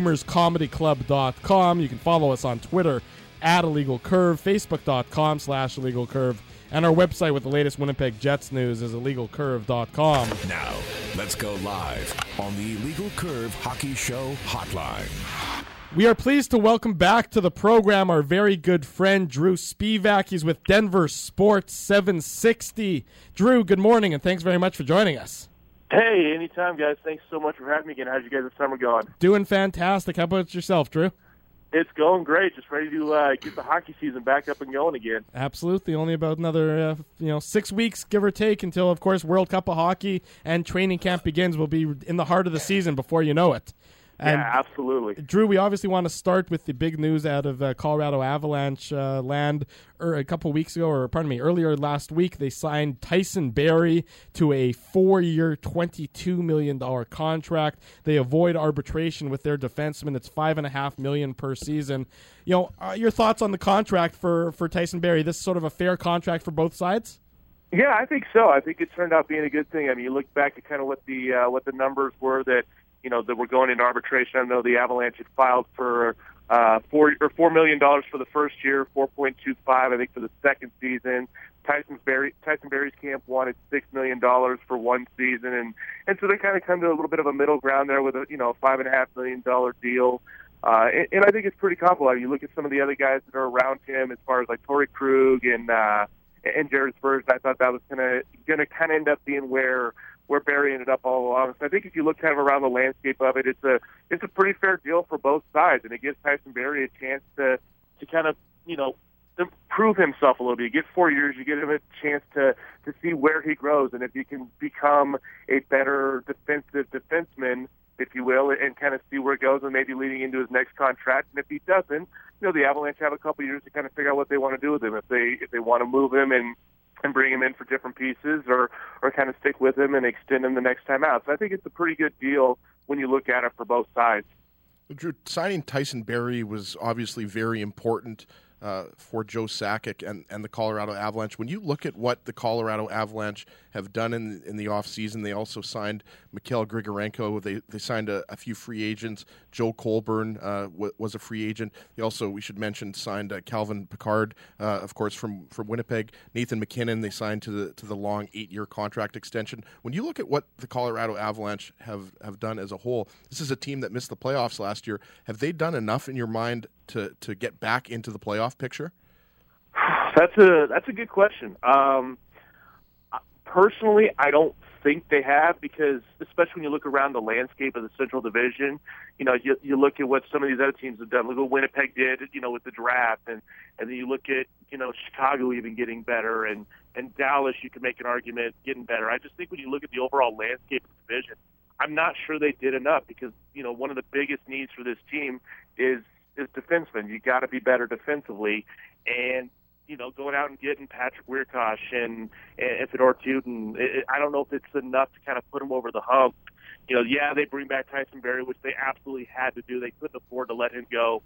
rumorscomedyclub.com. You can follow us on Twitter at Illegal Curve, facebook.com/Illegal Curve, and our website with the latest Winnipeg Jets news is illegalcurve.com. Now, let's go live on the Illegal Curve Hockey Show hotline. We are pleased to welcome back to the program our very good friend Drew Spivak. He's with Denver Sports 760. Drew, good morning, and thanks very much for joining us. Hey, anytime, guys. Thanks so much for having me again. How's you guys' summer going? Doing fantastic. How about yourself, Drew? It's going great. Just ready to get the hockey season back up and going again. Absolutely. Only about another 6 weeks, give or take, until, of course, World Cup of Hockey and training camp begins. We'll be in the heart of the season before you know it. And yeah, absolutely. Drew, we obviously want to start with the big news out of Colorado Avalanche land a couple weeks ago, earlier last week. They signed Tyson Barrie to a 4-year, $22 million contract. They avoid arbitration with their defenseman. It's $5.5 million per season. Your thoughts on the contract for Tyson Barrie? This is sort of a fair contract for both sides? Yeah, I think so. I think it turned out being a good thing. I mean, you look back at kind of what the numbers were that were going into arbitration. I know the Avalanche had filed for $4 million for the first year, 4.25, I think, for the second season. Tyson Barrie's camp wanted $6 million for one season, and so they kind of come to a little bit of a middle ground there with a $5.5 million deal. And I think it's pretty complicated. You look at some of the other guys that are around him, as far as like Torrey Krug and Jared Spurgeon. I thought that was gonna kind of end up being where Barrie ended up all along. So I think if you look kind of around the landscape of it, it's a pretty fair deal for both sides, and it gives Tyson Barrie a chance to kind of prove himself a little bit. You get 4 years, you get him a chance to see where he grows, and if he can become a better defenseman, if you will, and kind of see where it goes, and maybe leading into his next contract. And if he doesn't, the Avalanche have a couple years to kind of figure out what they want to do with him. If they want to move him and bring him in for different pieces, or kind of stick with him and extend him the next time out. So I think it's a pretty good deal when you look at it for both sides. Drew, signing Tyson Barrie was obviously very important for Joe Sakic and the Colorado Avalanche. When you look at what the Colorado Avalanche have done in the offseason, they also signed Mikhail Grigorenko. They signed a few free agents. Joe Colburn was a free agent. They also, we should mention, signed Calvin Pickard, of course, from Winnipeg. Nathan McKinnon, they signed to the long 8-year contract extension. When you look at what the Colorado Avalanche have done as a whole, this is a team that missed the playoffs last year. Have they done enough in your mind to get back into the playoff picture? That's a good question. Personally, I don't think they have, because especially when you look around the landscape of the Central Division, you look at what some of these other teams have done. Look what Winnipeg did, with the draft, and then you look at Chicago even getting better, and Dallas, you could make an argument getting better. I just think when you look at the overall landscape of the division, I'm not sure they did enough, because one of the biggest needs for this team is defensemen. You got to be better defensively, and going out and getting Patrick Wierkosh and Fedor Teutin, I don't know if it's enough to kind of put them over the hump. They bring back Tyson Barrie, which they absolutely had to do. They couldn't afford to let him go,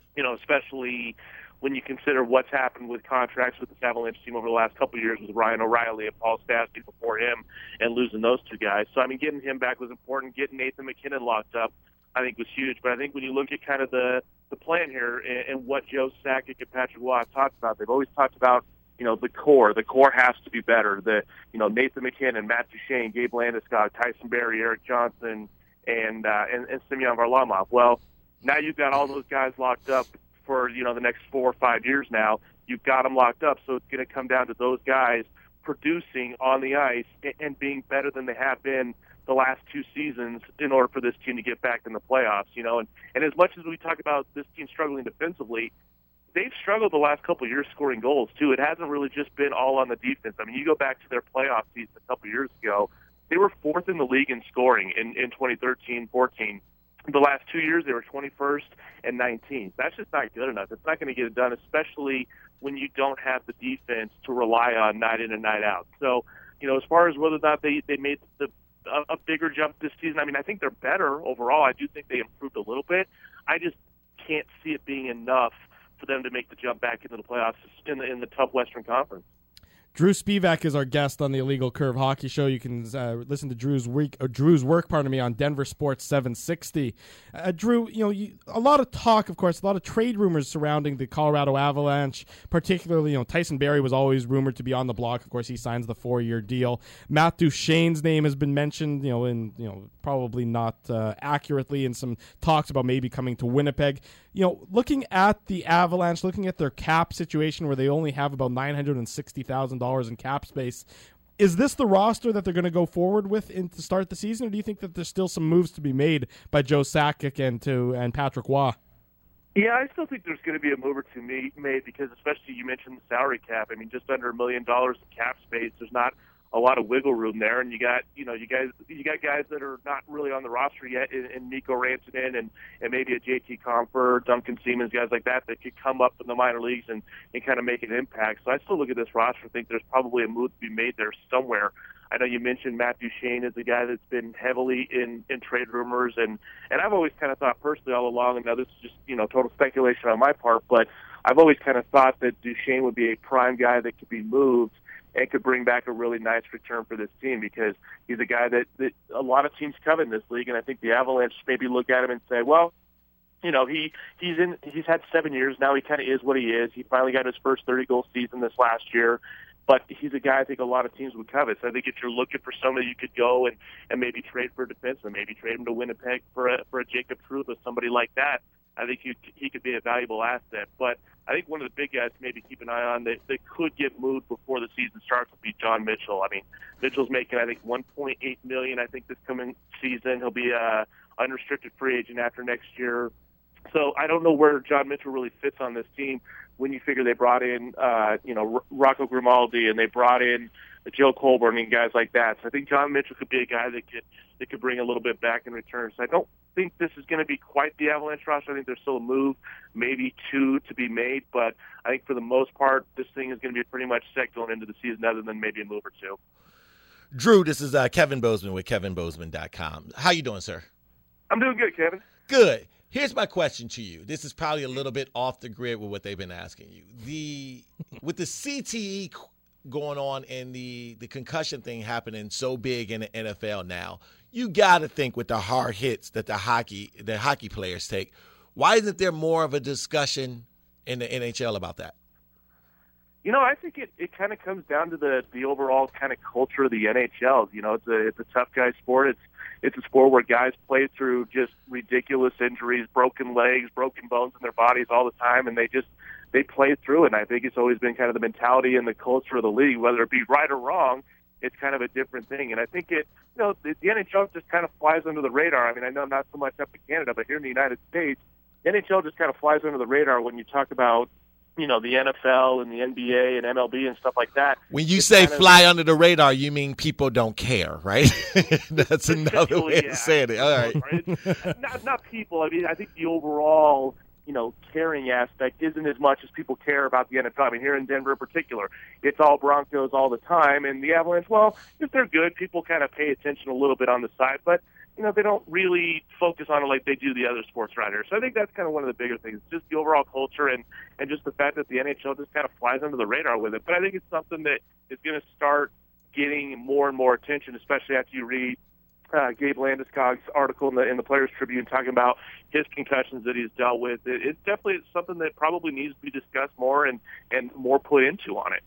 especially when you consider what's happened with contracts with this Avalanche team over the last couple of years with Ryan O'Reilly and Paul Stastny before him and losing those two guys. So, getting him back was important. Getting Nathan MacKinnon locked up, I think, was huge. But I think when you look at kind of the plan here and what Joe Sakic and Patrick Waugh talked about, they've always talked about, the core. The core has to be better. Nathan MacKinnon, Matt Duchene, Gabe Landeskog, Tyson Barrie, Erik Johnson, and Semyon Varlamov. Well, now you've got all those guys locked up for, the next 4 or 5 years now. You've got them locked up, so it's going to come down to those guys producing on the ice and being better than they have been the last 2 seasons in order for this team to get back in the playoffs, And as much as we talk about this team struggling defensively, they've struggled the last couple of years scoring goals, too. It hasn't really just been all on the defense. You go back to their playoff season a couple of years ago, they were 4th in the league in scoring in 2013-14. The last 2 years, they were 21st and 19th. That's just not good enough. It's not going to get it done, especially when you don't have the defense to rely on night in and night out. So, as far as whether or not they made a bigger jump this season, I think they're better overall. I do think they improved a little bit. I just can't see it being enough for them to make the jump back into the playoffs in the tough Western Conference. Drew Spivak is our guest on the Illegal Curve Hockey Show. You can listen to Drew's work, on Denver Sports 760. Drew, a lot of talk, of course, a lot of trade rumors surrounding the Colorado Avalanche. Particularly, Tyson Barrie was always rumored to be on the block. Of course, he signs the 4-year deal. Matt Duchene's name has been mentioned, probably not accurately in some talks about maybe coming to Winnipeg. Looking at the Avalanche, looking at their cap situation where they only have about $960,000 in cap space, is this the roster that they're going to go forward with to start the season, or do you think that there's still some moves to be made by Joe Sakic and Patrick Waugh? Yeah, I still think there's going to be a move or two made because, especially you mentioned the salary cap. Just under $1 million in cap space. There's not a lot of wiggle room there, and you got guys that are not really on the roster yet, in Mikko Rantanen and maybe a JT Compher, Duncan Siemens, guys like that could come up in the minor leagues and kind of make an impact. So I still look at this roster and think there's probably a move to be made there somewhere. I know you mentioned Matt Duchene as a guy that's been heavily in trade rumors, and I've always kind of thought personally all along, and now this is just total speculation on my part, but I've always kind of thought that Duchene would be a prime guy that could be moved and could bring back a really nice return for this team because he's a guy that a lot of teams covet in this league, and I think the Avalanche maybe look at him and say, well, he's had 7 years now. He kind of is what he is. He finally got his first 30-goal season this last year, but he's a guy I think a lot of teams would covet. So I think if you're looking for somebody you could go and maybe trade for a defenseman, maybe trade him to Winnipeg for a Jacob Trouba, somebody like that, I think he could be a valuable asset. But I think one of the big guys to maybe keep an eye on that could get moved before the season starts would be John Mitchell. Mitchell's making, I think, $1.8 million, I think, this coming season. He'll be a unrestricted free agent after next year. So I don't know where John Mitchell really fits on this team when you figure they brought in, Rocco Grimaldi and they brought in Joe Colborne and guys like that. So I think John Mitchell could be a guy that could bring a little bit back in return. So I don't think this is going to be quite the Avalanche roster. I think there's still a move, maybe two to be made, but I think for the most part, this thing is going to be pretty much set going into the season other than maybe a move or two. Drew, this is Kevin Bozeman with KevinBozeman.com. How you doing, sir? I'm doing good, Kevin. Good. Here's my question to you. This is probably a little bit off the grid with what they've been asking you. With the CTE going on and the concussion thing happening so big in the NFL now, you got to think with the hard hits that the hockey players take, why isn't there more of a discussion in the NHL about that? I think it kind of comes down to the overall kind of culture of the NHL. It's a tough guy sport. It's a sport where guys play through just ridiculous injuries, broken legs, broken bones in their bodies all the time, and they play through it. And I think it's always been kind of the mentality and the culture of the league, whether it be right or wrong. It's kind of a different thing. And I think the NHL just kind of flies under the radar. I know not so much up in Canada, but here in the United States, the NHL just kind of flies under the radar when you talk about, the NFL and the NBA and MLB and stuff like that. When you say fly under the radar, you mean people don't care, right? That's another way of saying it. All right. Not people. I think the overall caring aspect isn't as much as people care about the NFL. I mean, here in Denver in particular, it's all Broncos all the time, and the Avalanche, well, if they're good, people kind of pay attention a little bit on the side, but they don't really focus on it like they do the other sports around here. So I think that's kind of one of the bigger things, just the overall culture and just the fact that the NHL just kind of flies under the radar with it. But I think it's something that is going to start getting more and more attention, especially after you read Gabe Landeskog's article in the Players Tribune talking about his concussions that he's dealt with. It's definitely something that probably needs to be discussed more and more put into on it.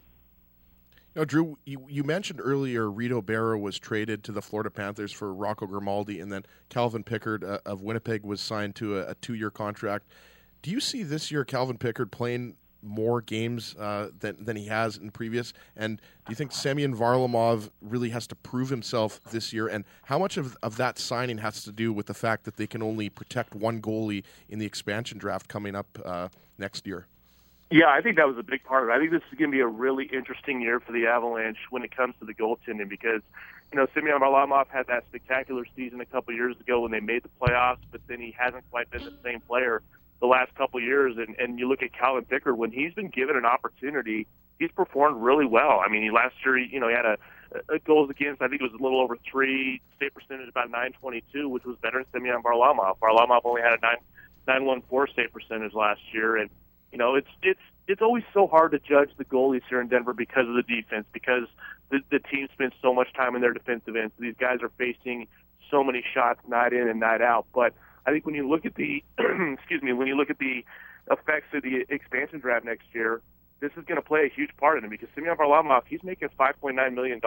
Drew, you mentioned earlier Rito Berra was traded to the Florida Panthers for Rocco Grimaldi, and then Calvin Pickard of Winnipeg was signed to a 2-year contract. Do you see this year Calvin Pickard playing more games than he has in previous? And do you think Semyon Varlamov really has to prove himself this year? And how much of that signing has to do with the fact that they can only protect one goalie in the expansion draft coming up next year? Yeah, I think that was a big part of it. I think this is going to be a really interesting year for the Avalanche when it comes to the goaltending because, Semyon Varlamov had that spectacular season a couple years ago when they made the playoffs, but then he hasn't quite been the same player the last couple of years. And you look at Calvin Pickard, when he's been given an opportunity, he's performed really well. I mean, last year, he had a goals against, I think it was a little over 3, save percentage about .922, which was better than Semyon Varlamov. Varlamov only had a .914 save percentage last year. And, it's always so hard to judge the goalies here in Denver because of the defense, because the team spends so much time in their defensive end. So these guys are facing so many shots night in and night out. But I think when you look at the when you look at the effects of the expansion draft next year, this is going to play a huge part in it because Semyon Varlamov, he's making $5.9 million.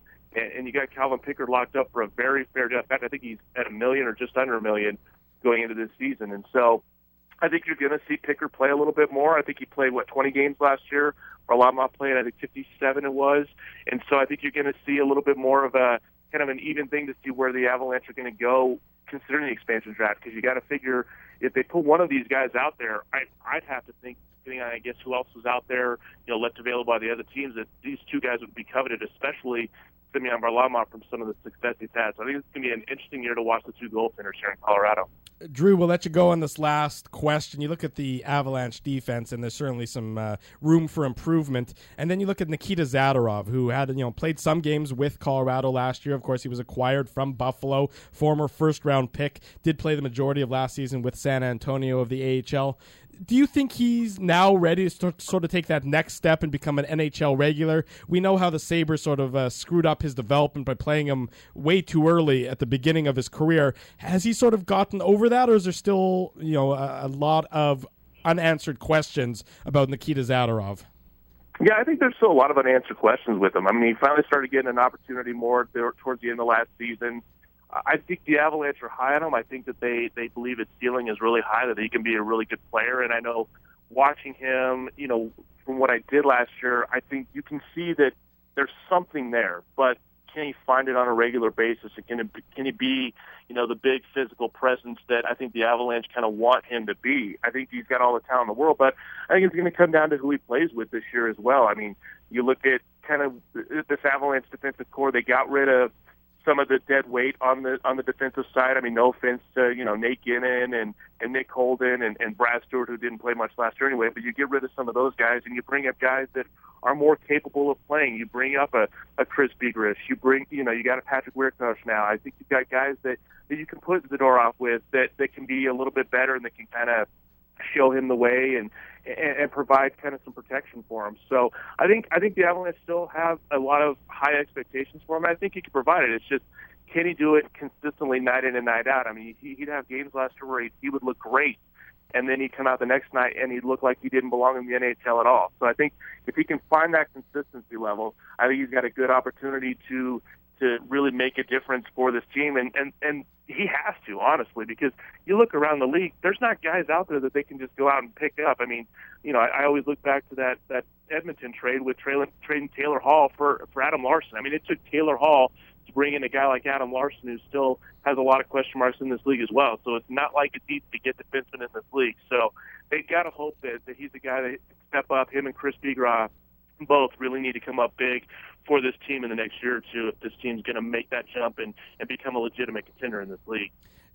And you got Calvin Pickard locked up for a very fair deal. In fact, I think he's at $1 million or just under $1 million going into this season. And so I think you're going to see Pickard play a little bit more. I think he played, 20 games last year. Varlamov played, I think, 57 it was. And so I think you're going to see a little bit more of a kind of an even thing to see where the Avalanche are going to go considering the expansion draft, because you got to figure if they put one of these guys out there, I'd have to think, depending on, I guess, who else was out there, left available by the other teams, that these two guys would be coveted, especially Semyon Varlamov from some of the success he's had. So I think it's going to be an interesting year to watch the two goaltenders here in Colorado. Drew, we'll let you go on this last question. You look at the Avalanche defense, and there's certainly some room for improvement. And then you look at Nikita Zadorov, who had played some games with Colorado last year. Of course, he was acquired from Buffalo, former first-round pick, did play the majority of last season with San Antonio of the AHL. Do you think he's now ready to sort of take that next step and become an NHL regular? We know how the Sabres sort of screwed up his development by playing him way too early at the beginning of his career. Has he sort of gotten over that, or is there still a lot of unanswered questions about Nikita Zadorov? Yeah, I think there's still a lot of unanswered questions with him. I mean, he finally started getting an opportunity more towards the end of last season. I think the Avalanche are high on him. I think that they believe his ceiling is really high, that he can be a really good player. And I know watching him, from what I did last year, I think you can see that there's something there. But can he find it on a regular basis? And can he be, the big physical presence that I think the Avalanche kind of want him to be? I think he's got all the talent in the world, but I think it's going to come down to who he plays with this year as well. I mean, you look at kind of this Avalanche defensive core, they got rid of some of the dead weight on the defensive side. I mean, no offense to, Nate Ginnon and Nick Holden and Brad Stewart, who didn't play much last year anyway, but you get rid of some of those guys and you bring up guys that are more capable of playing. You bring up a Chris Begrish. You bring, you got a Patrick Weirkosh now. I think you've got guys that you can put Zadorov with that can be a little bit better and that can kind of show him the way and provide kind of some protection for him. So I think the Avalanche still have a lot of high expectations for him. I think he can provide it. It's just, can he do it consistently night in and night out? I mean, he'd have games last year where he would look great, and then he'd come out the next night and he'd look like he didn't belong in the NHL at all. So I think if he can find that consistency level, I think he's got a good opportunity to really make a difference for this team. And he has to, honestly, because you look around the league, there's not guys out there that they can just go out and pick up. I mean, I always look back to that Edmonton trade with trading Taylor Hall for Adam Larson. I mean, it took Taylor Hall to bring in a guy like Adam Larson, who still has a lot of question marks in this league as well. So it's not like it's easy to get defensemen in this league. So they've got to hope that he's the guy that step up. Him and Chris Begrish both really need to come up big for this team in the next year or two if this team's going to make that jump and become a legitimate contender in this league.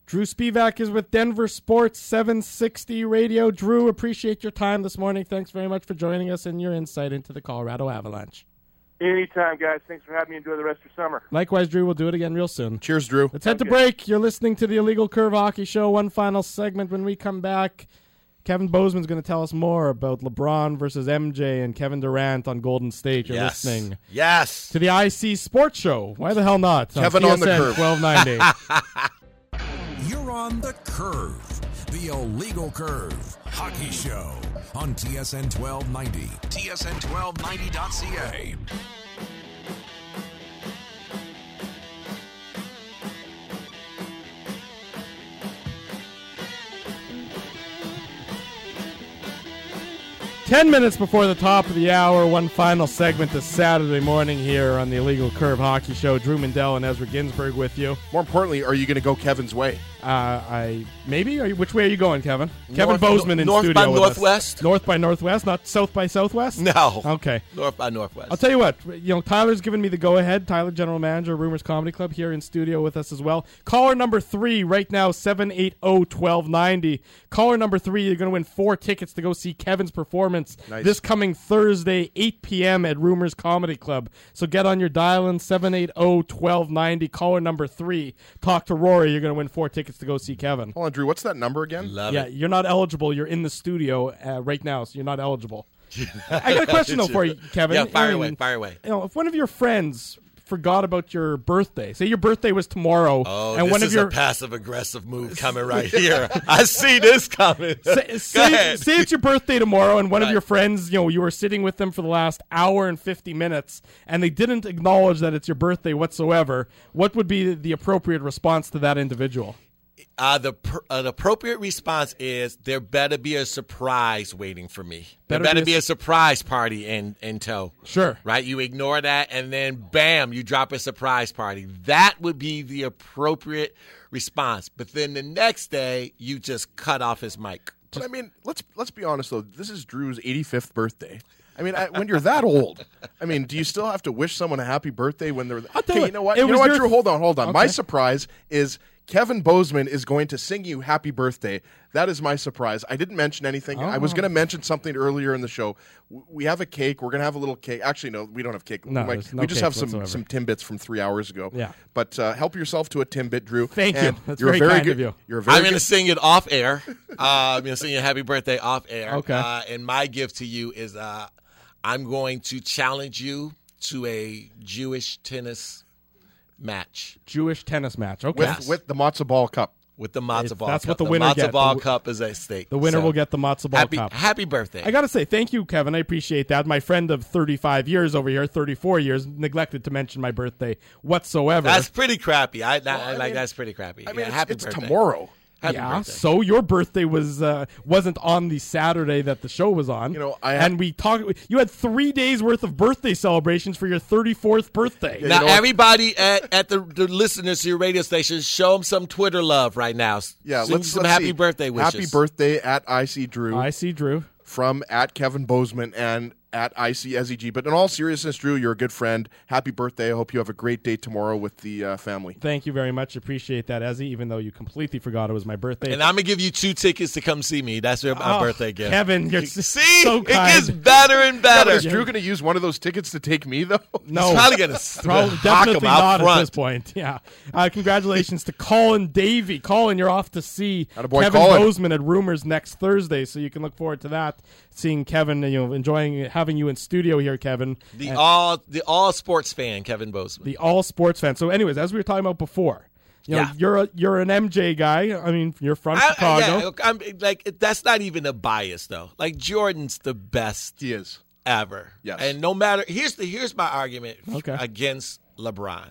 Drew Spivak is with Denver Sports 760 Radio. Drew, appreciate your time this morning. Thanks very much for joining us and your insight into the Colorado Avalanche. Anytime, guys. Thanks for having me. Enjoy the rest of your summer. Likewise, Drew. We'll do it again real soon. Cheers, Drew. Let's head to break. You're listening to the Illegal Curve Hockey Show. One final segment. When we come back, Kevin Bozeman's going to tell us more about LeBron versus MJ and Kevin Durant on Golden State. You're listening. Yes. To the IC Sports Show. Why the hell not? Kevin on the curve. 1290. You're on the Curve, the Illegal Curve Hockey Show on TSN 1290, TSN1290.ca. Ten minutes before the top of the hour, one final segment this Saturday morning here on the Illegal Curve Hockey Show. Drew Mandel and Ezra Ginsburg with you. More importantly, are you going to go Kevin's way? Maybe. Which way are you going, Kevin? Kevin Bozeman in studio North by with Northwest. Us. North by Northwest, not South by Southwest? No. Okay. North by Northwest. I'll tell you what. Tyler's given me the go-ahead. Tyler, general manager, Rumors Comedy Club, here in studio with us as well. Caller number 3 right now, 780-1290. Caller number 3, you're going to win 4 tickets to go see Kevin's performance this coming Thursday, 8 p.m. at Rumors Comedy Club. So get on your dial-in, 780-1290. Caller number 3. Talk to Rory. You're going to win 4 tickets to go see Kevin. Hold on, Drew. What's that number again? Love it. You're not eligible. You're in the studio right now, so you're not eligible. I got a question, though, for you, Kevin. Yeah, fire away. If one of your friends forgot about your birthday, say your birthday was tomorrow, and one of your passive-aggressive move coming right here. I see this coming. Say it's your birthday tomorrow, and one of your friends, you were sitting with them for the last hour and 50 minutes, and they didn't acknowledge that it's your birthday whatsoever. What would be the appropriate response to that individual? The appropriate response is there better be a surprise waiting for me. There better be a surprise party in tow. Sure. Right? You ignore that, and then, bam, you drop a surprise party. That would be the appropriate response. But then the next day, you just cut off his mic. But, I mean, let's be honest, though. This is Drew's 85th birthday. I mean, when you're that old, do you still have to wish someone a happy birthday when they're... Okay, you know what, Drew? Hold on. Okay. My surprise is... Kevin Bozeman is going to sing you happy birthday. That is my surprise. I didn't mention anything. I was going to mention something earlier in the show. We have a cake. We're going to have a little cake. Actually, no, we don't have cake. No, we just have some Timbits from 3 hours ago. Yeah. But help yourself to a Timbit, Drew. Thank you. That's very kind of you. I'm going to sing it off air. I'm going to sing you happy birthday off air. Okay. And my gift to you is I'm going to challenge you to a Jewish tennis match. Jewish tennis match. Okay. With the matzo ball cup. With the matzo ball cup. That's what the winner gets. The matzo ball cup is at stake. The winner will get the matzo ball cup. Happy birthday. I got to say, thank you, Kevin. I appreciate that. My friend of 35 years over here, 34 years, neglected to mention my birthday whatsoever. That's pretty crappy. That's pretty crappy. Happy birthday. Tomorrow. Happy birthday. So your birthday wasn't on the Saturday that the show was on. We talked. You had 3 days worth of birthday celebrations for your 34th birthday. Now, everybody at the listeners to your radio station, show them some Twitter love right now. Yeah, let's happy birthday wishes. Happy birthday at IC Drew. IC Drew. From at Kevin Bozeman and at ICSEG. But in all seriousness, Drew, you're a good friend. Happy birthday. I hope you have a great day tomorrow with the family. Thank you very much. Appreciate that, Ezzy, even though you completely forgot it was my birthday. And I'm going to give you 2 tickets to come see me. That's my birthday gift. Kevin, you're so kind. It gets better and Yeah, better. is Drew going to use one of those tickets to take me, though? No. He's probably going to definitely not front. at this point. Yeah. Congratulations to Colin Davey. Colin, you're off to see Kevin Bozeman at Rumors next Thursday, so you can look forward to that. Seeing Kevin, enjoying having you in studio here, Kevin. The all sports fan, Kevin Bozeman. The all sports fan. So, anyways, as we were talking about before, you're an MJ guy. I mean, you're from Chicago. I'm that's not even a bias though. Like Jordan's the best he is ever. Yes. And no matter here's my argument against LeBron.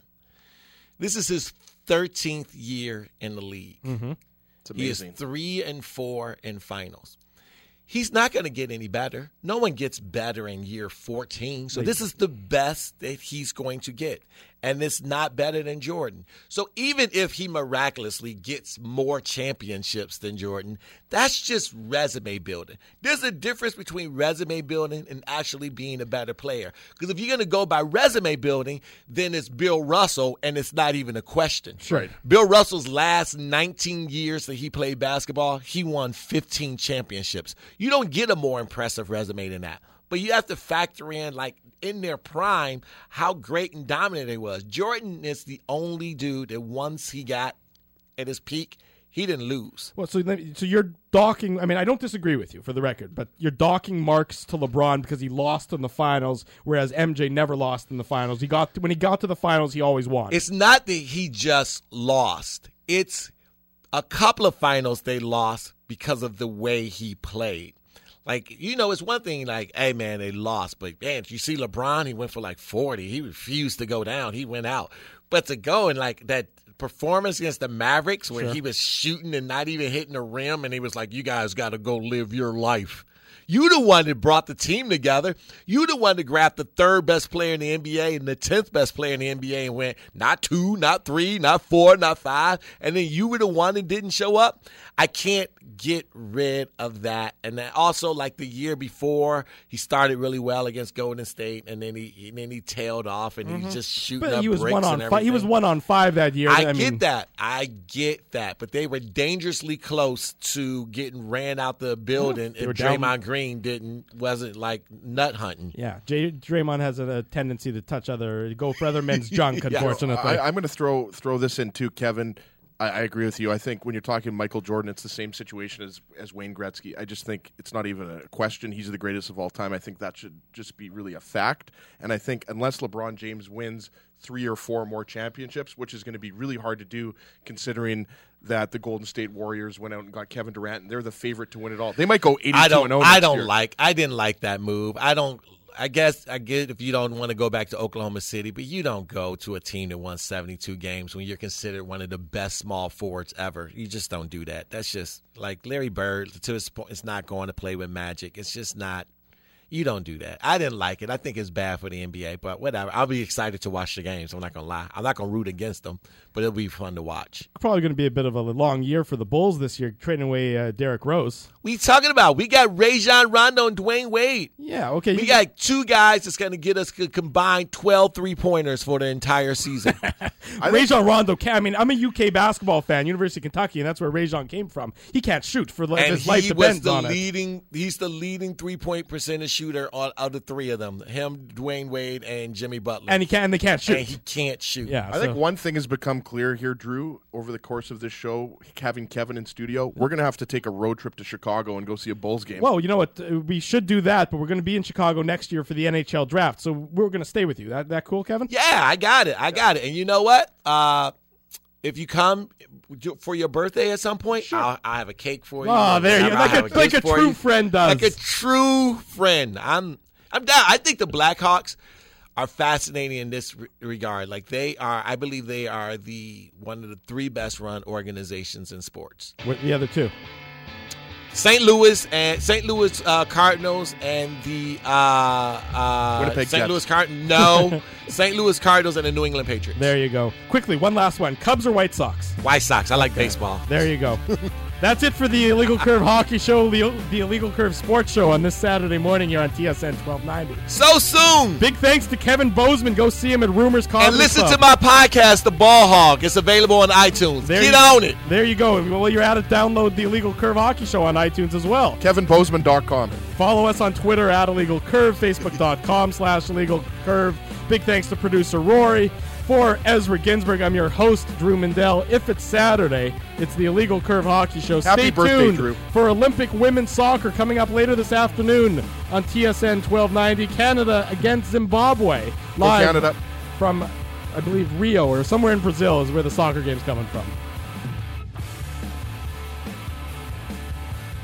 This is his 13th year in the league. Mm-hmm. It's amazing. He is 3-4 in finals. He's not going to get any better. No one gets better in year 14. So this is the best that he's going to get. and it's not better than Jordan. So even if he miraculously gets more championships than Jordan, that's just resume building. There's a difference between resume building and actually being a better player. Because if you're going to go by resume building, then it's Bill Russell, and it's not even a question. Right. Bill Russell's last 19 years that he played basketball, he won 15 championships. You don't get a more impressive resume than that. But you have to factor in, like, in their prime, how great and dominant he was. Jordan is the only dude that once he got at his peak, he didn't lose. Well, so you're docking. I mean, I don't disagree with you, for the record, but you're docking marks to LeBron because he lost in the finals, whereas MJ never lost in the finals. When he got to the finals, he always won. It's not that he just lost. It's a couple of finals they lost because of the way he played. Like, you know, it's one thing like, hey, man, they lost. But, man, you see LeBron, he went for like 40. He refused to go down. He went out. But to go and, like, that performance against the Mavericks where he was shooting and not even hitting the rim, and he was like, you guys got to go live your life. You the one that brought the team together. You the one that grabbed the third best player in the NBA and the 10th best player in the NBA and went not 2, not 3, not 4, not 5, and then you were the one that didn't show up. I can't get rid of that. And then also, like the year before, he started really well against Golden State, and then he tailed off, and he was just shooting up bricks and everything. He was 1-on-5 that year. I get that. But they were dangerously close to getting ran out the building if Draymond Green wasn't like nut hunting. Yeah, Draymond has a tendency to go for other men's junk, unfortunately. I'm going to throw this in too, Kevin. I agree with you. I think when you're talking Michael Jordan, it's the same situation as Wayne Gretzky. I just think it's not even a question. He's the greatest of all time. I think that should just be really a fact. And I think unless LeBron James wins 3 or 4 more championships, which is going to be really hard to do considering that the Golden State Warriors went out and got Kevin Durant, and they're the favorite to win it all. They might go 82-0 I didn't like that move. I guess I get if you don't want to go back to Oklahoma City, but you don't go to a team that won 72 games when you're considered one of the best small forwards ever. You just don't do that. That's just like Larry Bird, to his point, is not going to play with Magic. It's just not. You don't do that. I didn't like it. I think it's bad for the NBA, but whatever. I'll be excited to watch the games. I'm not going to lie. I'm not going to root against them, but it'll be fun to watch. Probably going to be a bit of a long year for the Bulls this year, trading away Derrick Rose. What are you talking about? We got Rajon Rondo and Dwayne Wade. Yeah, okay. We got 2 guys that's going to get us combined 12 3-pointers for the entire season. Rajon Rondo, I'm a UK basketball fan, University of Kentucky, and that's where Rajon came from. He can't shoot for his life depends on it. He's the leading 3-point percentage shooter out of the 3 of them. Him, Dwayne Wade, and Jimmy Butler. And they can't shoot. And he can't shoot. Yeah, I think one thing has become clear here, Drew, over the course of this show, having Kevin in studio, we're going to have to take a road trip to Chicago and go see a Bulls game. Well, you know what? We should do that, but we're going to be in Chicago next year for the NHL draft, so we're going to stay with you. That cool, Kevin? Yeah, I got it. And you know what? If you come for your birthday at some point, sure. I'll have a cake for you. Oh, there you go. Like a true friend does. Like a true friend. I'm down. I think the Blackhawks are fascinating in this regard. Like I believe they are one of the 3 best run organizations in sports. What the other 2? St. Louis Cardinals and the St. Louis Cardinals. No, St. Louis Cardinals and the New England Patriots. There you go. Quickly, one last one. Cubs or White Sox? White Sox. I like baseball. There you go. That's it for the Illegal Curve Hockey Show, the Illegal Curve Sports Show on this Saturday morning here on TSN 1290. So soon! Big thanks to Kevin Bozeman. Go see him at Rumors Comedy And listen Club. to my podcast, The Ball Hog. It's available on iTunes. Get on it. There you go. While you're at it, download the Illegal Curve Hockey Show on iTunes as well. KevinBozeman.com. Follow us on Twitter at Illegal Curve, Facebook.com/Illegal Curve. Big thanks to producer Rory. For Ezra Ginsburg, I'm your host, Drew Mindell. If it's Saturday, it's the Illegal Curve Hockey Show. Happy birthday, tuned Drew. For Olympic women's soccer coming up later this afternoon on TSN 1290. Canada against Zimbabwe. Live Canada. from, I believe, Rio or somewhere in Brazil is where the soccer game's coming from.